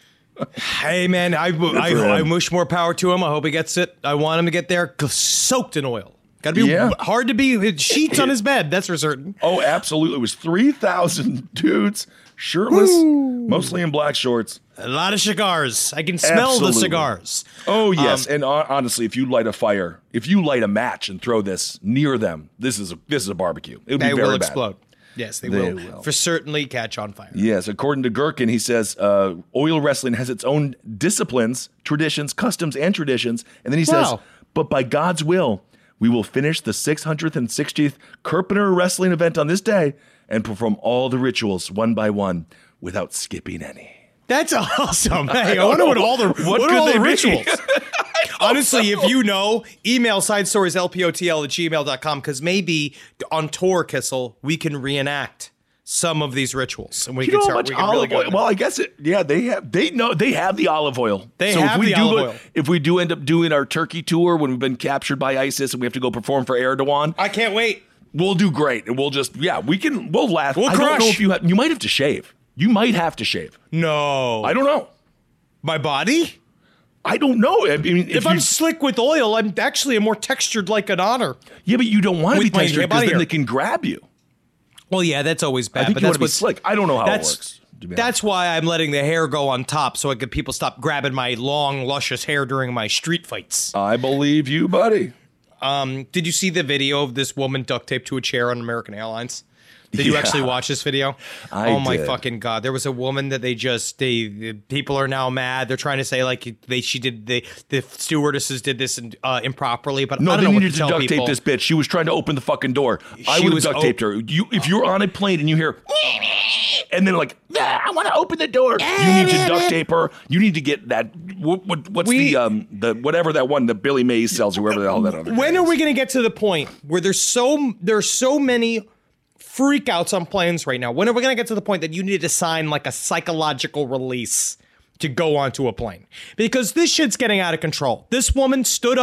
Hey, man, I, I, for I him. wish more power to him. I hope he gets it. I want him to get there soaked in oil. Got to be Yeah. hard to be sheets on his bed. That's for certain. Oh, absolutely. It was three thousand dudes, shirtless, mostly in black shorts. A lot of cigars. I can smell the Absolutely. cigars. Oh, yes. Um, and hon- honestly, if you light a fire, if you light a match and throw this near them, this is a, this is a barbecue. It would be They very will bad. explode. Yes, they, They will. will. For certainly catch on fire. Yes, according to Gherkin, he says uh, oil wrestling has its own disciplines, traditions, customs, and traditions. And then he says, Wow. but by God's will, we will finish the six hundred sixtieth Kirkpreneur wrestling event on this day and perform all the rituals one by one without skipping any. That's awesome. Hey, I wonder what all the what, What are could all they the be? rituals. Honestly, if you know, email sidestorieslpotl at gmail dot com because maybe on tour, Kissel, we can reenact some of these rituals and we You can know how start. much We can really olive go oil? into Well, that. I guess it. Yeah, they have. They know they have the olive oil. They so have if we the do, olive oil. If we do end up doing our Turkey tour when we've been captured by ISIS and we have to go perform for Erdogan, I can't wait. we'll do great, and we'll just yeah, we can. We'll laugh. We'll I don't know crush. if you have, you might have to shave. You might have to shave. No, I don't know. my body. I don't know. I mean, if, If, you, I'm slick with oil, I'm actually a more textured like an otter. yeah, but you don't want to be with my textured body because then hair. they can grab you. Well, yeah, that's always bad. I think but you that's want to be what's slick. I don't know how it that's- works. to be That's why I'm letting the hair go on top so I could people stop grabbing my long, luscious hair during my street fights. honest. I believe you, buddy. Um, did you see the video of this woman duct taped to a chair on American Airlines? Did you Yeah. actually watch this video? I oh my did. fucking god! There was a woman that they just they the people are now mad. They're trying to say like they she did the the stewardesses did this uh, improperly, but No, I don't they know what needed to to tell duct people. tape this bitch. She was trying to open the fucking door. I She would have was duct o- taped her. You, if you're on a plane and you hear, and then like, "Ah, I want to open the door. You need to duct tape her. You need to get that. What, what, what's We- the um the whatever that one that Billy Mays sells, whoever the hell that other. When guy are is. we going to get to the point where there's so there's so many freakouts on planes right now? When are we going to get to the point that you need to sign like a psychological release to go onto a plane? Because this shit's getting out of control. This woman stood up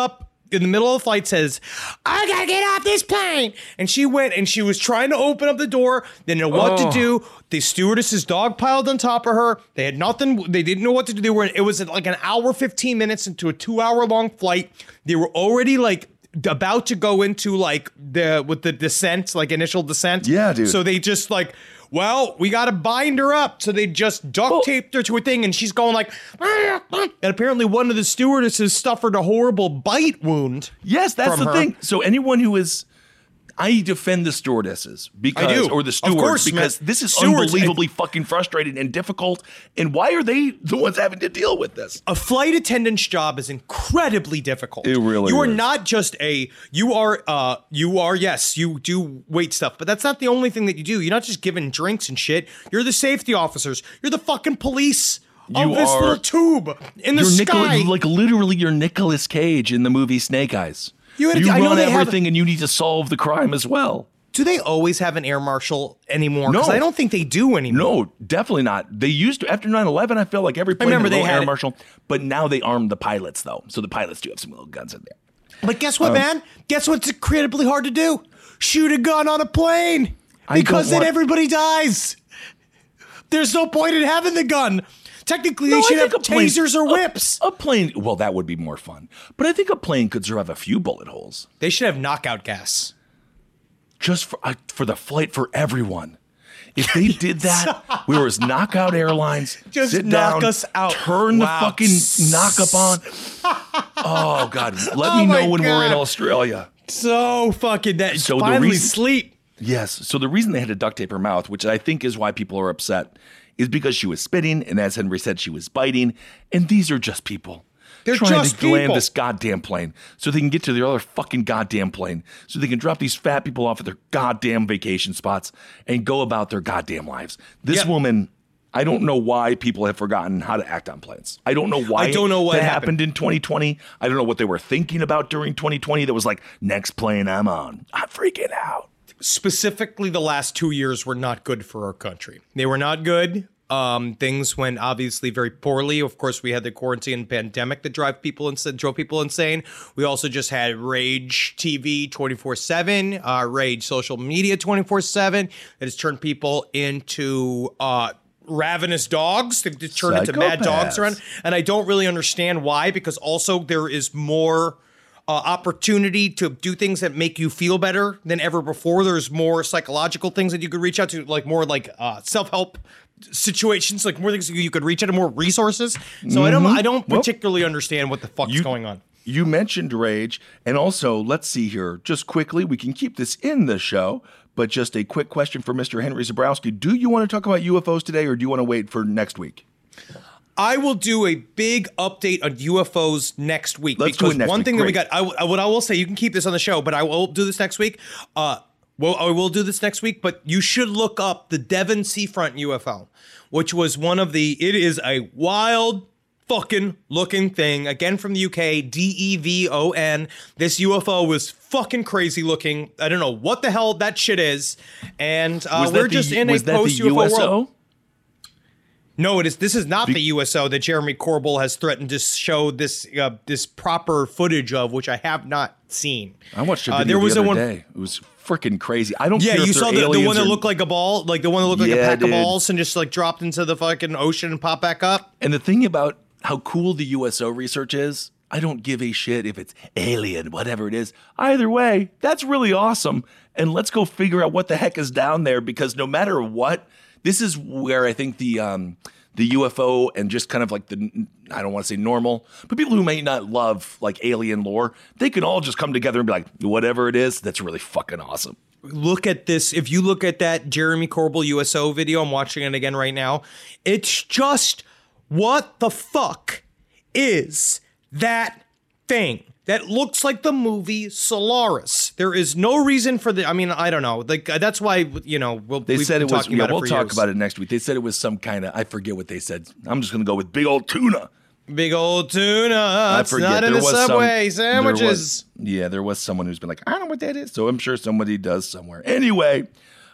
in the middle of the flight says, I gotta get off this plane. And she went and she was trying to open up the door. They didn't know what Oh. to do. The stewardess's dog piled on top of her. They had nothing. They didn't know what to do. They were, it was like an hour, fifteen minutes into a two hour long flight. They were already like about to go into like the, with the descent, like initial descent. Yeah, dude. So they just like, well, we got to bind her up. So they just duct Well- taped her to a thing, and she's going like, and apparently one of the stewardesses suffered a horrible bite wound. Yes, that's from the her. thing. So anyone who is, I defend the stewardesses because, I do. or the Of stewards, course, because man. this is Stewards- unbelievably fucking frustrating and difficult. And why are they the ones having to deal with this? A flight attendant's job is incredibly difficult. It really You are is. not just a, you are, uh, you are, yes, you do wait stuff, but that's not the only thing that you do. You're not just giving drinks and shit. You're the safety officers. You're the fucking police of You this are- little tube in the You're sky. Nicolas, like literally you're Nicolas Cage in the movie Snake Eyes. You You, had- I know run they have- everything and you need to solve the crime as well. Do they always have an air marshal anymore? Because No. I don't think they do anymore. No, definitely not. They used to, after nine eleven, I feel like every plane remember had a they little had air it. marshal, but now they arm the pilots though. So the pilots do have some little guns in there. But guess what, man? Guess what's incredibly hard to do? Shoot a gun on a plane. I Because don't then want- everybody dies. There's no point in having the gun. Technically, No, they I should have think a plane- tasers or a- whips. A, plane, well, that would be more fun. But I think a plane could survive a few bullet holes They should have knockout gas. just for uh, for the flight for everyone. If they did that, we were as knockout airlines. Just sit knock down, us out. Turn Wow. the fucking knock up on. Oh God, let Oh me my know when we're in God. Australia. So fucking that. So the finally reason- sleep. Yes. So the reason they had to duct tape her mouth, which I think is why people are upset, is because she was spitting, and as Henry said, she was biting. And these are just people. They're trying just to land people. this goddamn plane so they can get to their other fucking goddamn plane, so they can drop these fat people off at their goddamn vacation spots and go about their goddamn lives. This Yep. woman, I don't know why people have forgotten how to act on planes. I don't know why I don't know what that happened. happened in twenty twenty. I don't know what they were thinking about during twenty twenty that was like, next plane I'm on. I'm freaking out. Specifically, the last two years were not good for our country. They were not good. Um, things went obviously very poorly. Of course, we had the quarantine pandemic that drive people insane, drove people insane. We also just had Rage T V twenty-four seven, uh, Rage social media twenty-four seven that has turned people into uh, ravenous dogs. They've just turned into mad dogs Psychopaths. around. And I don't really understand why, because also there is more Uh, opportunity to do things that make you feel better than ever before. There's more psychological things that you could reach out to, like more like uh, self-help situations, like more things you could reach out to, more resources. So I don't, I don't Well, particularly understand what the fuck's you- going on. You mentioned Rage, and also, let's see here, just quickly, we can keep this in the show, but just a quick question for Mister Henry Zabrowski. Do you want to talk about U F Os today, or do you want to wait for next week? I will do a big update on U F Os next week. Let's do because it next one week. thing that we Great. got, I, w- what I will say, you can keep this on the show, but I will do this next week. Uh, well, I will do this next week, but you should look up the Devon Seafront U F O, which was one of the, it is a wild fucking looking thing. Again, from the U K, D E V O N. This U F O was fucking crazy looking. I don't know what the hell that shit is. And uh, Was that we're the- just in a was that the post-U F O U S O? world. No, it is. This is not the U S O that Jeremy Corbell has threatened to show this uh, this proper footage of, which I have not seen. I watched a Uh, video there was the a other one. day. It was freaking crazy. I don't Yeah, care you if they're saw the, the aliens one that or- looked like a ball, like the one that looked like a Yeah, pack dude. of balls and just like dropped into the fucking ocean and popped back up. And the thing about how cool the U S O research is, I don't give a shit if it's alien, whatever it is. Either way, that's really awesome. And let's go figure out what the heck is down there, because no matter what, this is where I think the um, the U F O and just kind of like the, I don't want to say normal, but people who may not love like alien lore, they can all just come together and be like, whatever it is, that's really fucking awesome. Look at this. If you look at that Jeremy Corbell U S O video, I'm watching it again right now. It's just, what the fuck is that thing that looks like the movie Solaris? There is no reason for the, I mean, I don't know. Like, that's why, you know, we'll, They we've said been it was, talking yeah, about we'll it for talk years. about it next week. They said it was some kind of, I forget what they said. I'm just going to go with big old tuna. Big old tuna. It's not in the was some- Subway there was- sandwiches. yeah, there was someone who's been like, I don't know what that is. So I'm sure somebody does somewhere. Anyway,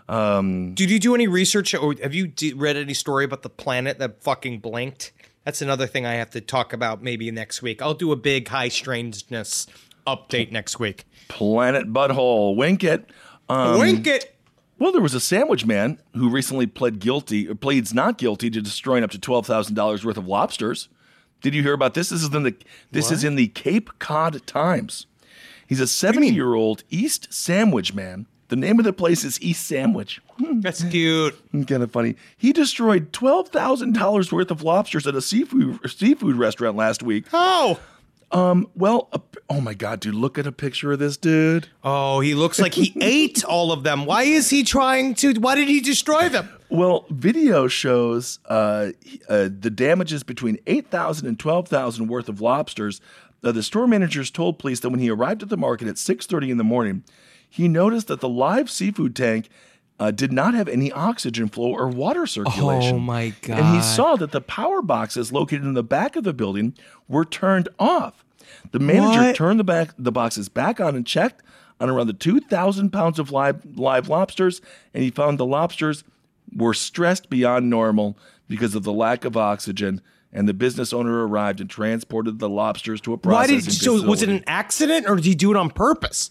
Did you do any research or have you d- read any story about the planet that fucking blinked? That's another thing I have to talk about maybe next week. I'll do a big high strangeness update next week. Planet Butthole. Wink it. Um, Wink it. Well, there was a sandwich man who recently pled guilty, or pleads not guilty to destroying up to twelve thousand dollars worth of lobsters. Did you hear about this? This is in the this What? is in the Cape Cod Times. He's a seventy-year-old East Sandwich man. The name of the place is East Sandwich. That's cute. Kind of funny. He destroyed twelve thousand dollars worth of lobsters at a seafood seafood restaurant last week. Oh. Um. Well, uh, oh my God, dude! Look at a picture of this dude. Oh, he looks like he ate all of them. Why is he trying to? Why did he destroy them? Well, video shows uh, uh, the damages between eight thousand and twelve thousand worth of lobsters. Uh, the store managers told police that when he arrived at the market at six thirty in the morning, he noticed that the live seafood tank uh, did not have any oxygen flow or water circulation. Oh, my God. And he saw that the power boxes located in the back of the building were turned off. The manager What? turned the back the boxes back on and checked on around the two thousand pounds of live live lobsters, and he found the lobsters were stressed beyond normal because of the lack of oxygen. And the business owner arrived and transported the lobsters to a Why processing did? So facility. was it an accident, or did he do it on purpose?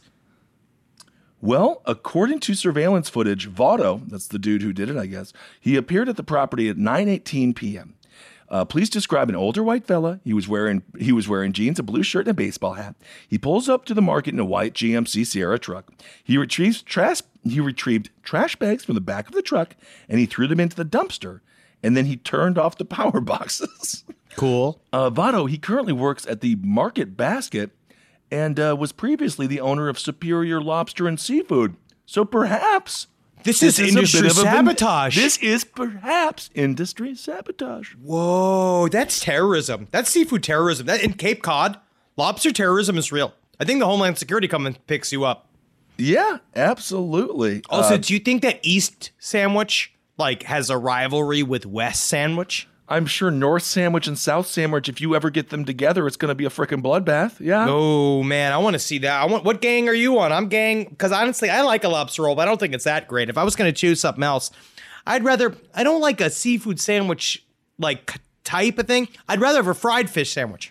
Well, according to surveillance footage, Votto, that's the dude who did it, I guess, he appeared at the property at nine eighteen p.m. Uh, police describe an older white fella. He was wearing he was wearing jeans, a blue shirt, and a baseball hat. He pulls up to the market in a white G M C Sierra truck. He retrieves trash he retrieved trash bags from the back of the truck, and he threw them into the dumpster. And then he turned off the power boxes. Cool. Uh, Votto, he currently works at the Market Basket and uh, was previously the owner of Superior Lobster and Seafood. So perhaps This, is, a industry bit of a- sabotage. This is perhaps industry sabotage. Whoa, that's terrorism. That's seafood terrorism. That in Cape Cod, lobster terrorism is real. I think the Homeland Security comes and picks you up. Yeah, absolutely. Also, Uh, do you think that East Sandwich like has a rivalry with West Sandwich? I'm sure North Sandwich and South Sandwich, if you ever get them together, it's going to be a freaking bloodbath. Yeah. Oh man, I want to see that. I want. What gang are you on? I'm gang because honestly, I like a lobster roll, but I don't think it's that great. If I was going to choose something else, I'd rather. I don't like a seafood sandwich like type of thing. I'd rather have a fried fish sandwich.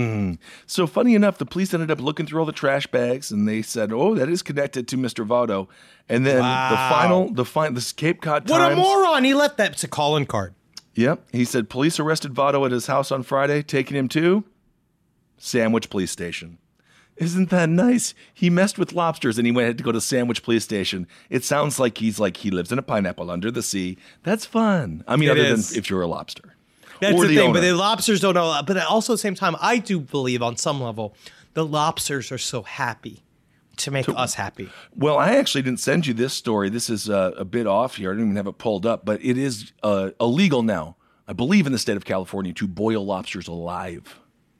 So funny enough, the police ended up looking through all the trash bags, and they said, "Oh, that is connected to Mister Votto." And then Wow. the final, the final, this Cape Cod What Times. a moron! He left that. It's a calling card. Yep. He said police arrested Votto at his house on Friday, taking him to Sandwich Police Station. Isn't that nice? He messed with lobsters and he went had to go to Sandwich Police Station. It sounds like he's like he lives in a pineapple under the sea. That's fun. I mean, It other is. than if you're a lobster. That's Or the, the thing, but owner. the lobsters don't know. But also at the same time, I do believe on some level, the lobsters are so happy to make us happy. Well, I actually didn't send you this story. This is uh, a bit off here. I didn't even have it pulled up, but it is uh, illegal now, I believe, in the state of California to boil lobsters alive.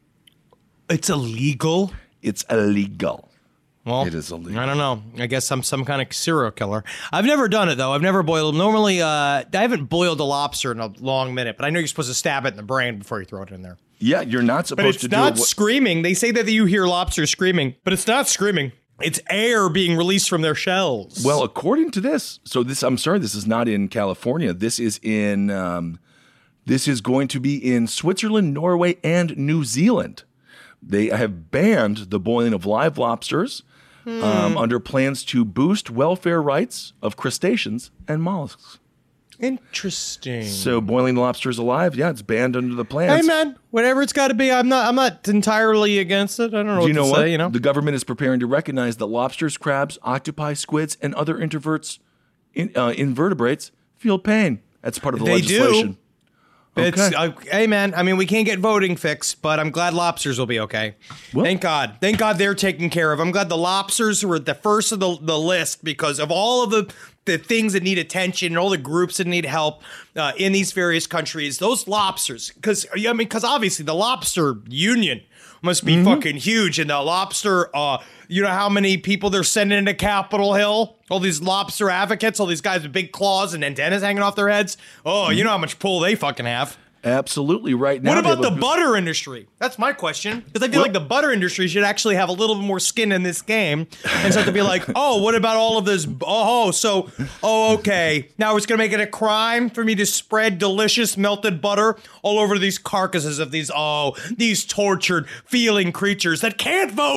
It's illegal. It's illegal. Well, It is illegal. I don't know. I guess I'm some kind of serial killer. I've never done it though. I've never boiled. Normally, uh, I haven't boiled a lobster in a long minute, but I know you're supposed to stab it in the brain before you throw it in there. Yeah, you're not But supposed it's to do not it. wh- screaming. They say that you hear lobsters screaming, but it's not screaming. It's air being released from their shells. Well, according to this, so this I'm sorry, this is not in California. This is in um, this is going to be in Switzerland, Norway, and New Zealand. They have banned the boiling of live lobsters Hmm. um, under plans to boost welfare rights of crustaceans and mollusks. interesting. So boiling lobsters alive, yeah, it's banned under the plans. Hey man, whatever it's got to be. I'm not. I'm not entirely against it. I don't know Do what you know to what? say. You know. The government is preparing to recognize that lobsters, crabs, octopi, squids, and other invertebrates, in, uh, invertebrates feel pain. That's part of the They do. legislation. It's, Okay. uh, hey man, I mean we can't get voting fixed, but I'm glad lobsters will be okay. Well- Thank God. Thank God they're taken care of. I'm glad the lobsters were the first of the, the list because of all of the, the things that need attention and all the groups that need help uh, in these various countries. Those lobsters, because I mean, because obviously the lobster union must be Mm-hmm. fucking huge, and the lobster, uh, you know how many people they're sending into Capitol Hill? All these lobster advocates, all these guys with big claws and antennas hanging off their heads. Oh, you know how much pull they fucking have. Absolutely, right now. What they about the have a- butter industry? That's my question. Because I feel Well- like the butter industry should actually have a little bit more skin in this game. And so to be like, oh, what about all of this? Oh, so, oh, okay. Now it's going to make it a crime for me to spread delicious melted butter all over these carcasses of these, oh, these tortured, feeling creatures that can't vote.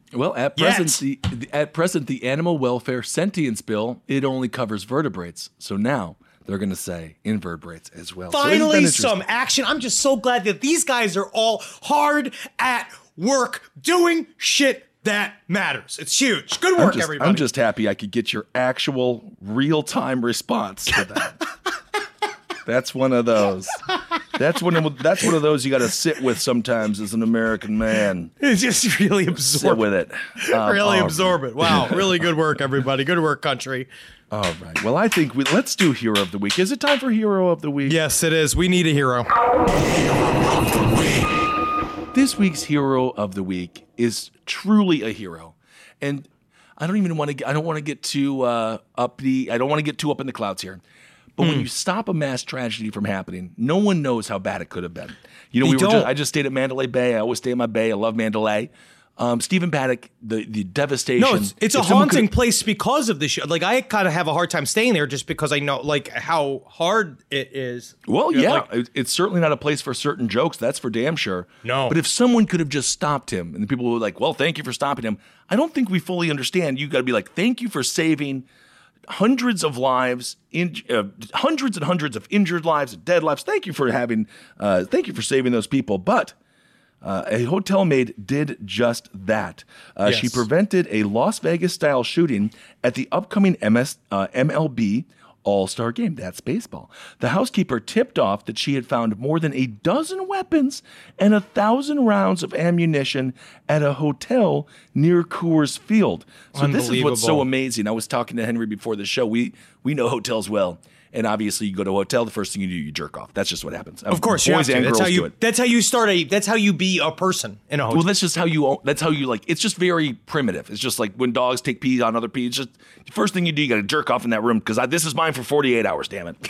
Well, at present, the, the at present, the Animal Welfare Sentience Bill, it only covers vertebrates. So now they're going to say invertebrates as well. Finally, so some action. I'm just so glad that these guys are all hard at work doing shit that matters. It's huge. Good work, I'm just, everybody. I'm just happy I could get your actual real-time response to that. That's one of those. That's one of that's one of those you got to sit with sometimes as an American man. Just really absorb Sit with it. Um, really all absorb it. Wow, really good work, everybody. Good work, country. All right. Well, I think we let's do Hero of the Week. Is it time for Hero of the Week? Yes, it is. We need a hero. This week's Hero of the Week is truly a hero, and I don't even want to. I don't want to get too uh, up the. I don't want to get too up in the clouds here. But Mm. when you stop a mass tragedy from happening, no one knows how bad it could have been. You know, You we were don't. just, I just stayed at Mandalay Bay. I always stay at my bay. I love Mandalay. Um, Stephen Paddock, the the devastation. No, it's, it's a If someone haunting could- place because of this show. Like, I kind of have a hard time staying there just because I know, like, how hard it is. Well, You know, yeah, like- it- it's certainly not a place for certain jokes. That's for damn sure. No. But if someone could have just stopped him, and the people were like, "Well, thank you for stopping him," I don't think we fully understand. You got to be like, "Thank you for saving hundreds of lives, in, uh, hundreds and hundreds of injured lives, dead lives. Thank you for having, uh, thank you for saving those people." But uh, a hotel maid did just that. Uh, She Yes. prevented a Las Vegas-style shooting at the upcoming M S, uh, M L B All-Star game. That's baseball. The housekeeper tipped off that she had found more than a dozen weapons and a thousand rounds of ammunition at a hotel near Coors Field. So this is what's so Unbelievable. amazing. I was talking to Henry before the show. We we know hotels well. And obviously, you go to a hotel, the first thing you do, you jerk off. That's just what happens. Of course, you have boys to. and That's girls how you. do it. That's how you start a. That's how you be a person in a hotel. Well, that's just how you. That's how you like. It's just very primitive. It's just like when dogs take pee on other pee. It's just the first thing you do. You got to jerk off in that room because this is mine for forty-eight hours. Damn it.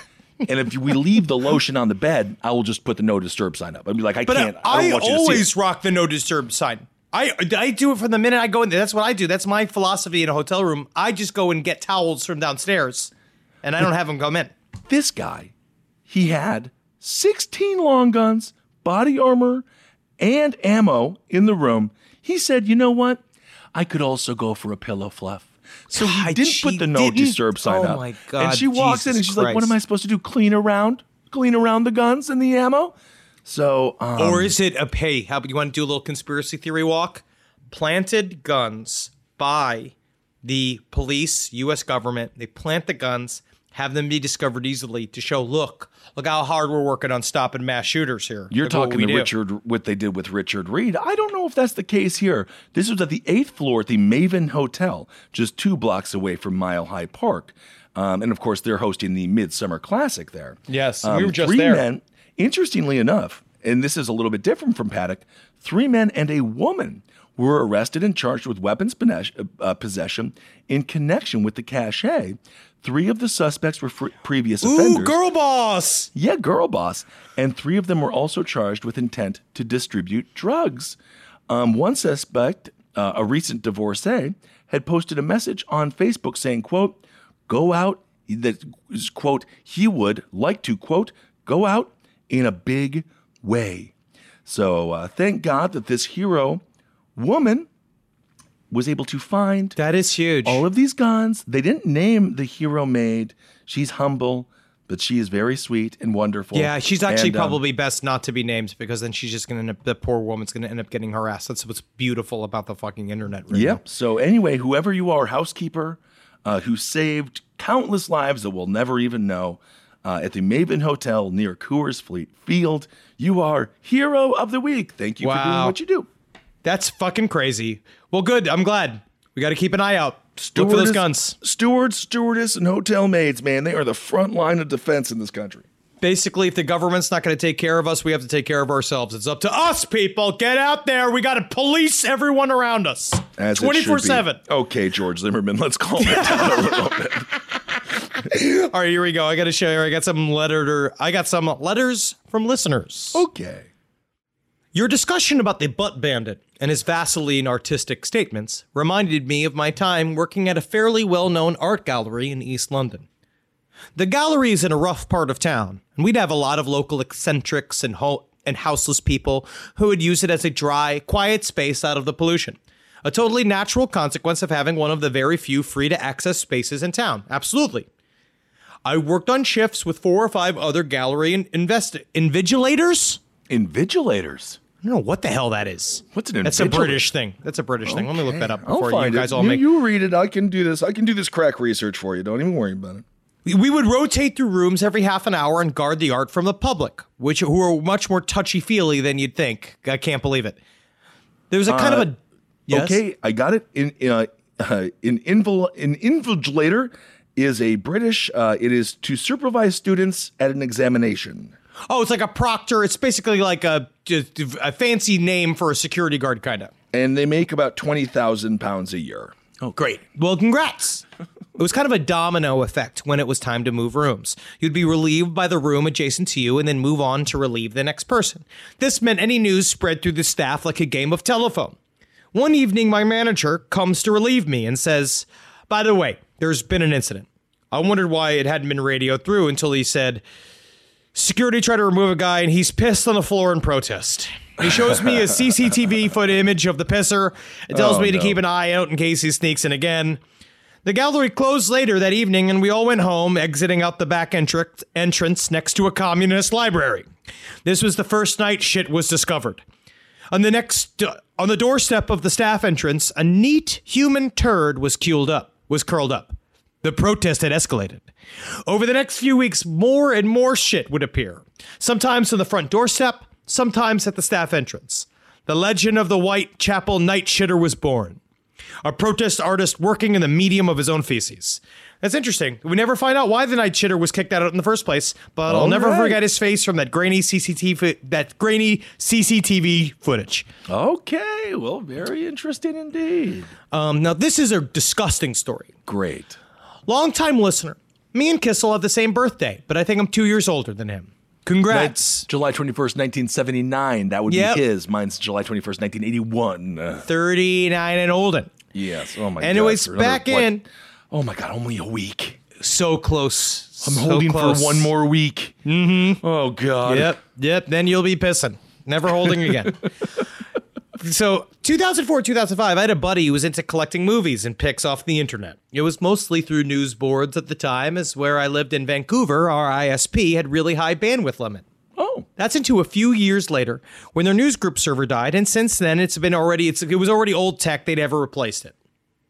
And if we leave the lotion on the bed, I will just put the no disturb sign up. I'd be like, I but can't. uh, I, I, don't want you to see always it. rock the no disturb sign. I I do it from the minute I go in there. That's what I do. That's my philosophy in a hotel room. I just go and get towels from downstairs, and I don't have them come in. This guy, he had sixteen long guns, body armor, and ammo in the room. He said, you know what? I could also go for a pillow fluff. So he God, didn't she put the no didn't? disturb sign Oh up. my God, and she walks in Jesus and she's like, what am Christ. I supposed to do? Clean around? Clean around the guns and the ammo? So, um, Or is it a hey? How you want to do a little conspiracy theory walk? Planted guns by the police, U S government. They plant the guns, have them be discovered easily to show, look, look how hard we're working on stopping mass shooters here. You're Look what talking we to do. Richard, what they did with Richard Reed. I don't know if that's the case here. This was at the eighth floor at the Maven Hotel, just two blocks away from Mile High Park. Um, and of course, they're hosting the Midsummer Classic there. Yes, Um, we were just three there. Men, interestingly enough, and this is a little bit different from Paddock, three men and a woman were arrested and charged with weapons possess- uh, possession in connection with the cache. Three of the suspects were fr- previous Ooh, offenders. girl boss. Yeah, girl boss. And three of them were also charged with intent to distribute drugs. Um, one suspect, uh, a recent divorcee, had posted a message on Facebook saying, quote, go out, that is, quote, he would like to, quote, go out in a big way. So uh, thank God that this hero woman was able to find That is huge. all of these guns. They didn't name the hero maid. She's humble, but she is very sweet and wonderful. Yeah, she's actually And, um, probably best not to be named because then she's just going to end up, the poor woman's going to end up getting harassed. That's what's beautiful about the fucking internet. Right Yep. So anyway, whoever you are, housekeeper, uh, who saved countless lives that we'll never even know uh, at the Maven Hotel near Coors Fleet Field, you are hero of the week. Thank you for doing Wow. what you do. That's fucking crazy. Well, good. I'm glad. We got to keep an eye out. Look for those guns. Stewards, stewardess, and hotel maids, man, they are the front line of defense in this country. Basically, if the government's not going to take care of us, we have to take care of ourselves. It's up to us, people. Get out there. We got to police everyone around us. As it should be. twenty-four seven. Okay, George Zimmerman, let's calm it down a little bit. All right, here we go. I got to show you. I got some letter. I got some letters from listeners. Okay. Your discussion about the butt bandit and his Vaseline artistic statements reminded me of my time working at a fairly well-known art gallery in East London. The gallery is in a rough part of town, and we'd have a lot of local eccentrics and, ho- and houseless people who would use it as a dry, quiet space out of the pollution. A totally natural consequence of having one of the very few free-to-access spaces in town. Absolutely. I worked on shifts with four or five other gallery in- invest- invigilators. Invigilators? I don't know what the hell that is. What's an That's a invigilator? British thing. That's a British thing. Let me look that up I'll before you find guys it. all you, make... you read it. I can do this. I can do this crack research for you. Don't even worry about it. We would rotate through rooms every half an hour and guard the art from the public, which who are much more touchy-feely than you'd think. I can't believe it. There was a kind Uh, of a... Yes? Okay, I got it. In uh, uh, in invil- an invigilator is a British. Uh, it is to supervise students at an examination. Oh, it's like a proctor. It's basically like a, a fancy name for a security guard, kind of. And they make about twenty thousand pounds a year. Oh, great. Well, congrats. It was kind of a domino effect when it was time to move rooms. You'd be relieved by the room adjacent to you and then move on to relieve the next person. This meant any news spread through the staff like a game of telephone. One evening, my manager comes to relieve me and says, by the way, there's been an incident. I wondered why it hadn't been radioed through until he said, security tried to remove a guy and he's pissed on the floor in protest. He shows me a C C T V foot image of the pisser. It tells Oh, me to no. keep an eye out in case he sneaks in again. The gallery closed later that evening and we all went home, exiting out the back entr- entrance next to a communist library. This was the first night shit was discovered. On the next, uh, on the doorstep of the staff entrance, a neat human turd was curled up, was curled up. The protest had escalated. Over the next few weeks, more and more shit would appear. Sometimes on the front doorstep, sometimes at the staff entrance. The legend of the Whitechapel night shitter was born. A protest artist working in the medium of his own feces. That's interesting. We never find out why the night shitter was kicked out in the first place, but I'll All never right. forget his face from that grainy C C T V that grainy C C T V footage. Okay, well, very interesting indeed. Um, now this is a disgusting story. Great. Longtime listener. Me and Kissel have the same birthday, but I think I'm two years older than him. Congrats. July twenty-first, nineteen seventy-nine. That would Yep. be his. Mine's July twenty-first, nineteen eighty-one. Uh, thirty-nine and olden. yes. Oh, my God. Anyways, for another, back what- in. Oh, my God. Only a week. So close. I'm So holding close. for one more week. Mm-hmm. Oh, God. Yep, yep. Then you'll be pissing. Never holding again. So, two thousand four, two thousand five, I had a buddy who was into collecting movies and pics off the internet. It was mostly through news boards at the time, as where I lived in Vancouver, our I S P had really high bandwidth limit. Oh. That's into a few years later when their news group server died, and since then it's been already it's it was already old tech, they'd ever replaced it.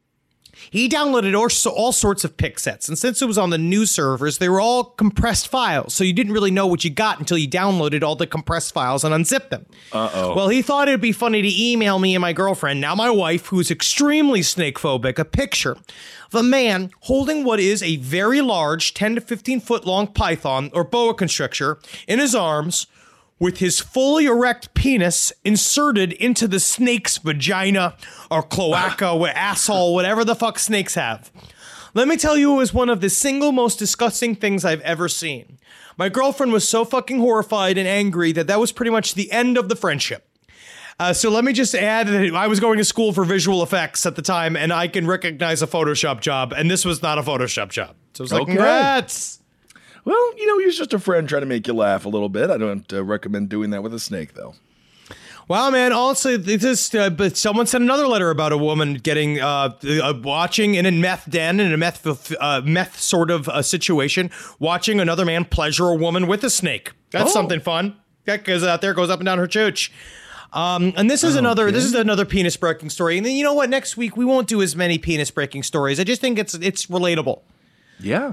He downloaded all, all sorts of pic sets, and since it was on the news servers, they were all compressed files, so you didn't really know what you got until you downloaded all the compressed files and unzipped them. Uh-oh. Well, he thought it'd be funny to email me and my girlfriend, now my wife, who's extremely snake phobic, a picture of a man holding what is a very large ten to fifteen foot long python or boa constrictor in his arms, with his fully erect penis inserted into the snake's vagina or cloaca, or asshole, whatever the fuck snakes have. Let me tell you, it was one of the single most disgusting things I've ever seen. My girlfriend was so fucking horrified and angry that that was pretty much the end of the friendship. Uh, so let me just add that I was going to school for visual effects at the time, and I can recognize a Photoshop job, and this was not a Photoshop job. So it was like, Okay. congrats. Well, you know, he's just a friend trying to make you laugh a little bit. I don't uh, recommend doing that with a snake, though. Wow, man. Also, this, uh, but someone sent another letter about a woman getting uh, uh, watching in a meth den in a meth uh, meth sort of uh, situation, watching another man pleasure a woman with a snake. That's Oh. something fun. That goes out there, goes up and down her chooch. Um, and this is another this is another penis breaking story. And then you know what? Next week we won't do as many penis breaking stories. I just think it's it's relatable. Yeah.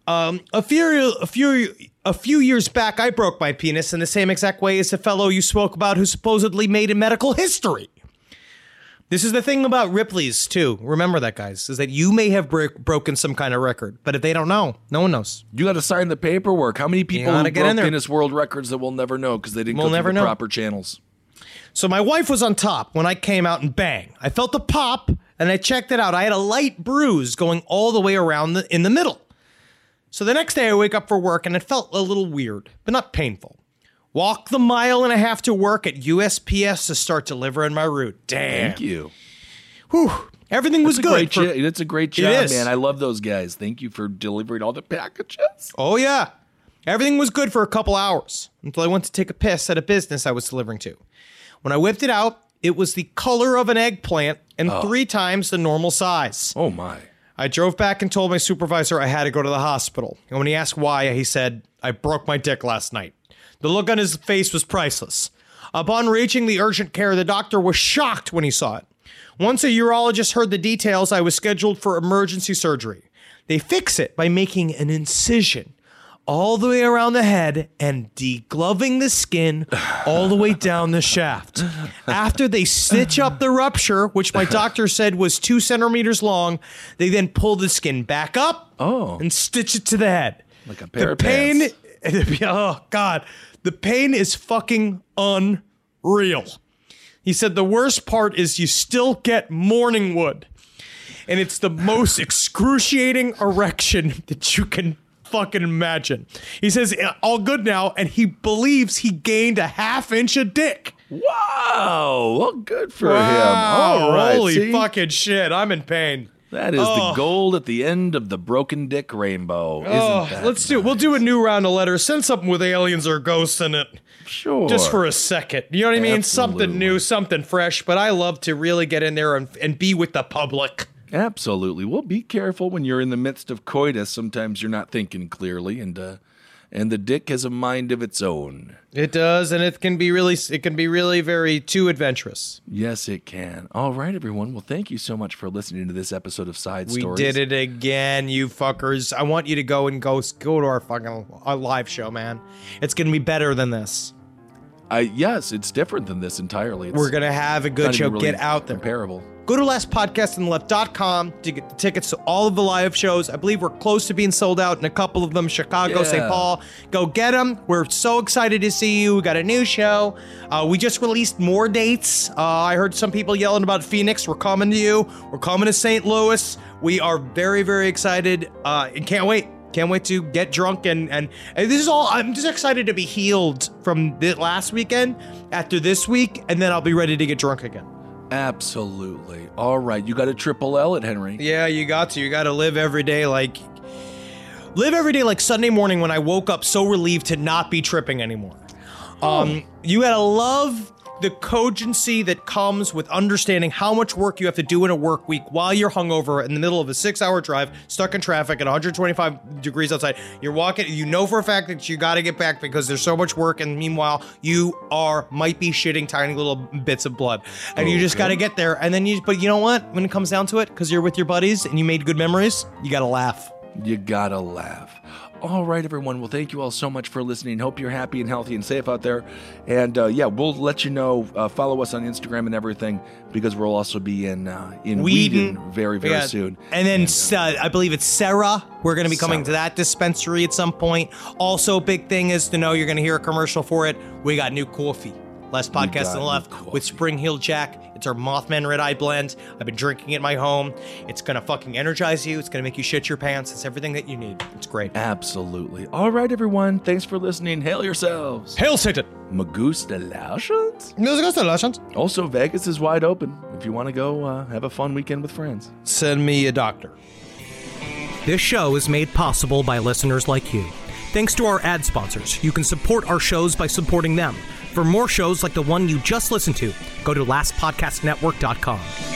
A few, a few, a few years back, I broke my penis in the same exact way as the fellow you spoke about who supposedly made a medical history. This is the thing about Ripley's, too. Remember that, guys, is that you may have bro- broken some kind of record, but if they don't know, no one knows. You got to sign the paperwork. How many people gotta who get in broke there. Guinness World Records that we'll never know because they didn't We'll go never through the know. proper channels? So my wife was on top when I came out and bang. I felt the pop, and I checked it out. I had a light bruise going all the way around the, in the middle. So the next day I wake up for work and it felt a little weird, but not painful. Walk the mile and a half to work at U S P S to start delivering my route. Damn. Thank you. Whew. Everything was That's a good. great for- jo- That's a great It job, is. man. I love those guys. Thank you for delivering all the packages. oh, yeah. Everything was good for a couple hours until I went to take a piss at a business I was delivering to. When I whipped it out, It was the color of an eggplant and Oh. three times the normal size. Oh, my. I drove back and told my supervisor I had to go to the hospital. And when he asked why, he said, I broke my dick last night. The look on his face was priceless. Upon reaching the urgent care, the doctor was shocked when he saw it. Once a urologist heard the details, I was scheduled for emergency surgery. They fix it by making an incision all the way around the head and degloving the skin all the way down the shaft. After they stitch up the rupture, which my doctor said was two centimeters long, they then pull the skin back up Oh. and stitch it to the head. Like a pair the of pain, pants. Oh, God. The pain is fucking unreal. He said the worst part is you still get morning wood. And it's the most excruciating erection that you can fucking imagine. He says, all good now, and he believes he gained a half inch of dick. Wow. Well, good for him. Wow, All right. holy see? fucking shit. I'm in pain. That is Oh. the gold at the end of the broken dick rainbow. Isn't Oh, that let's do. We'll do a new round of letters. Send something with aliens or ghosts in it. Sure. Just for a second. You know what I mean? Absolutely. Something new, something fresh. But I love to really get in there and, and be with the public. Absolutely. Well, be careful when you're in the midst of coitus. Sometimes you're not thinking clearly, and uh, and the dick has a mind of its own. It does, and it can be really, it can be really very too adventurous. Yes, it can. All right, everyone. Well, thank you so much for listening to this episode of Side We Stories. did it again, you fuckers. I want you to go and go go to our fucking our live show, man. It's gonna be better than this. I yes, it's different than this entirely. It's We're gonna have a good not show. even really Get out there. Comparable. Go to last podcast on the left dot com to get the tickets to all of the live shows. I believe we're close to being sold out in a couple of them, Chicago, Yeah. Saint Paul. Go get them. We're so excited to see you. We got a new show. Uh, we just released more dates. Uh, I heard some people yelling about Phoenix. We're coming to you. We're coming to Saint Louis. We are very, very excited uh, and can't wait. Can't wait to get drunk and, and and this is all. I'm just excited to be healed from the last weekend after this week, and then I'll be ready to get drunk again. Absolutely. All right, you got a triple L at Henry. Yeah, you got to. You got to live every day like live every day like Sunday morning when I woke up so relieved to not be tripping anymore. Um, you gotta love the cogency that comes with understanding how much work you have to do in a work week while you're hungover in the middle of a six-hour drive, stuck in traffic at one hundred twenty-five degrees outside. You're walking, you know for a fact that you got to get back because there's so much work, and meanwhile, you are might be shitting tiny little bits of blood, and you just Okay. got to get there. And then you, but you know what? When it comes down to it, because you're with your buddies and you made good memories, you got to laugh. You gotta laugh. All right, everyone. Well, thank you all so much for listening. Hope you're happy and healthy and safe out there. And uh, yeah, we'll let you know. Uh, follow us on Instagram and everything because we'll also be in uh, in Whedon. Whedon very very Yeah. soon. And then uh, I believe it's Sarah. We're going to be coming to Sarah. that dispensary at some point. Also, big thing is to know you're going to hear a commercial for it. We got new coffee. Last podcast got on the new left coffee. with Spring Hill Jack. It's our Mothman Red Eye blend. I've been drinking it in my home. It's going to fucking energize you. It's going to make you shit your pants. It's everything that you need. It's great. Absolutely. All right, everyone. Thanks for listening. Hail yourselves. Hail Satan. Magustalations. Also, Vegas is wide open if you want to go uh, have a fun weekend with friends. Send me a doctor. This show is made possible by listeners like you. Thanks to our ad sponsors, you can support our shows by supporting them. For more shows like the one you just listened to, go to last podcast network dot com.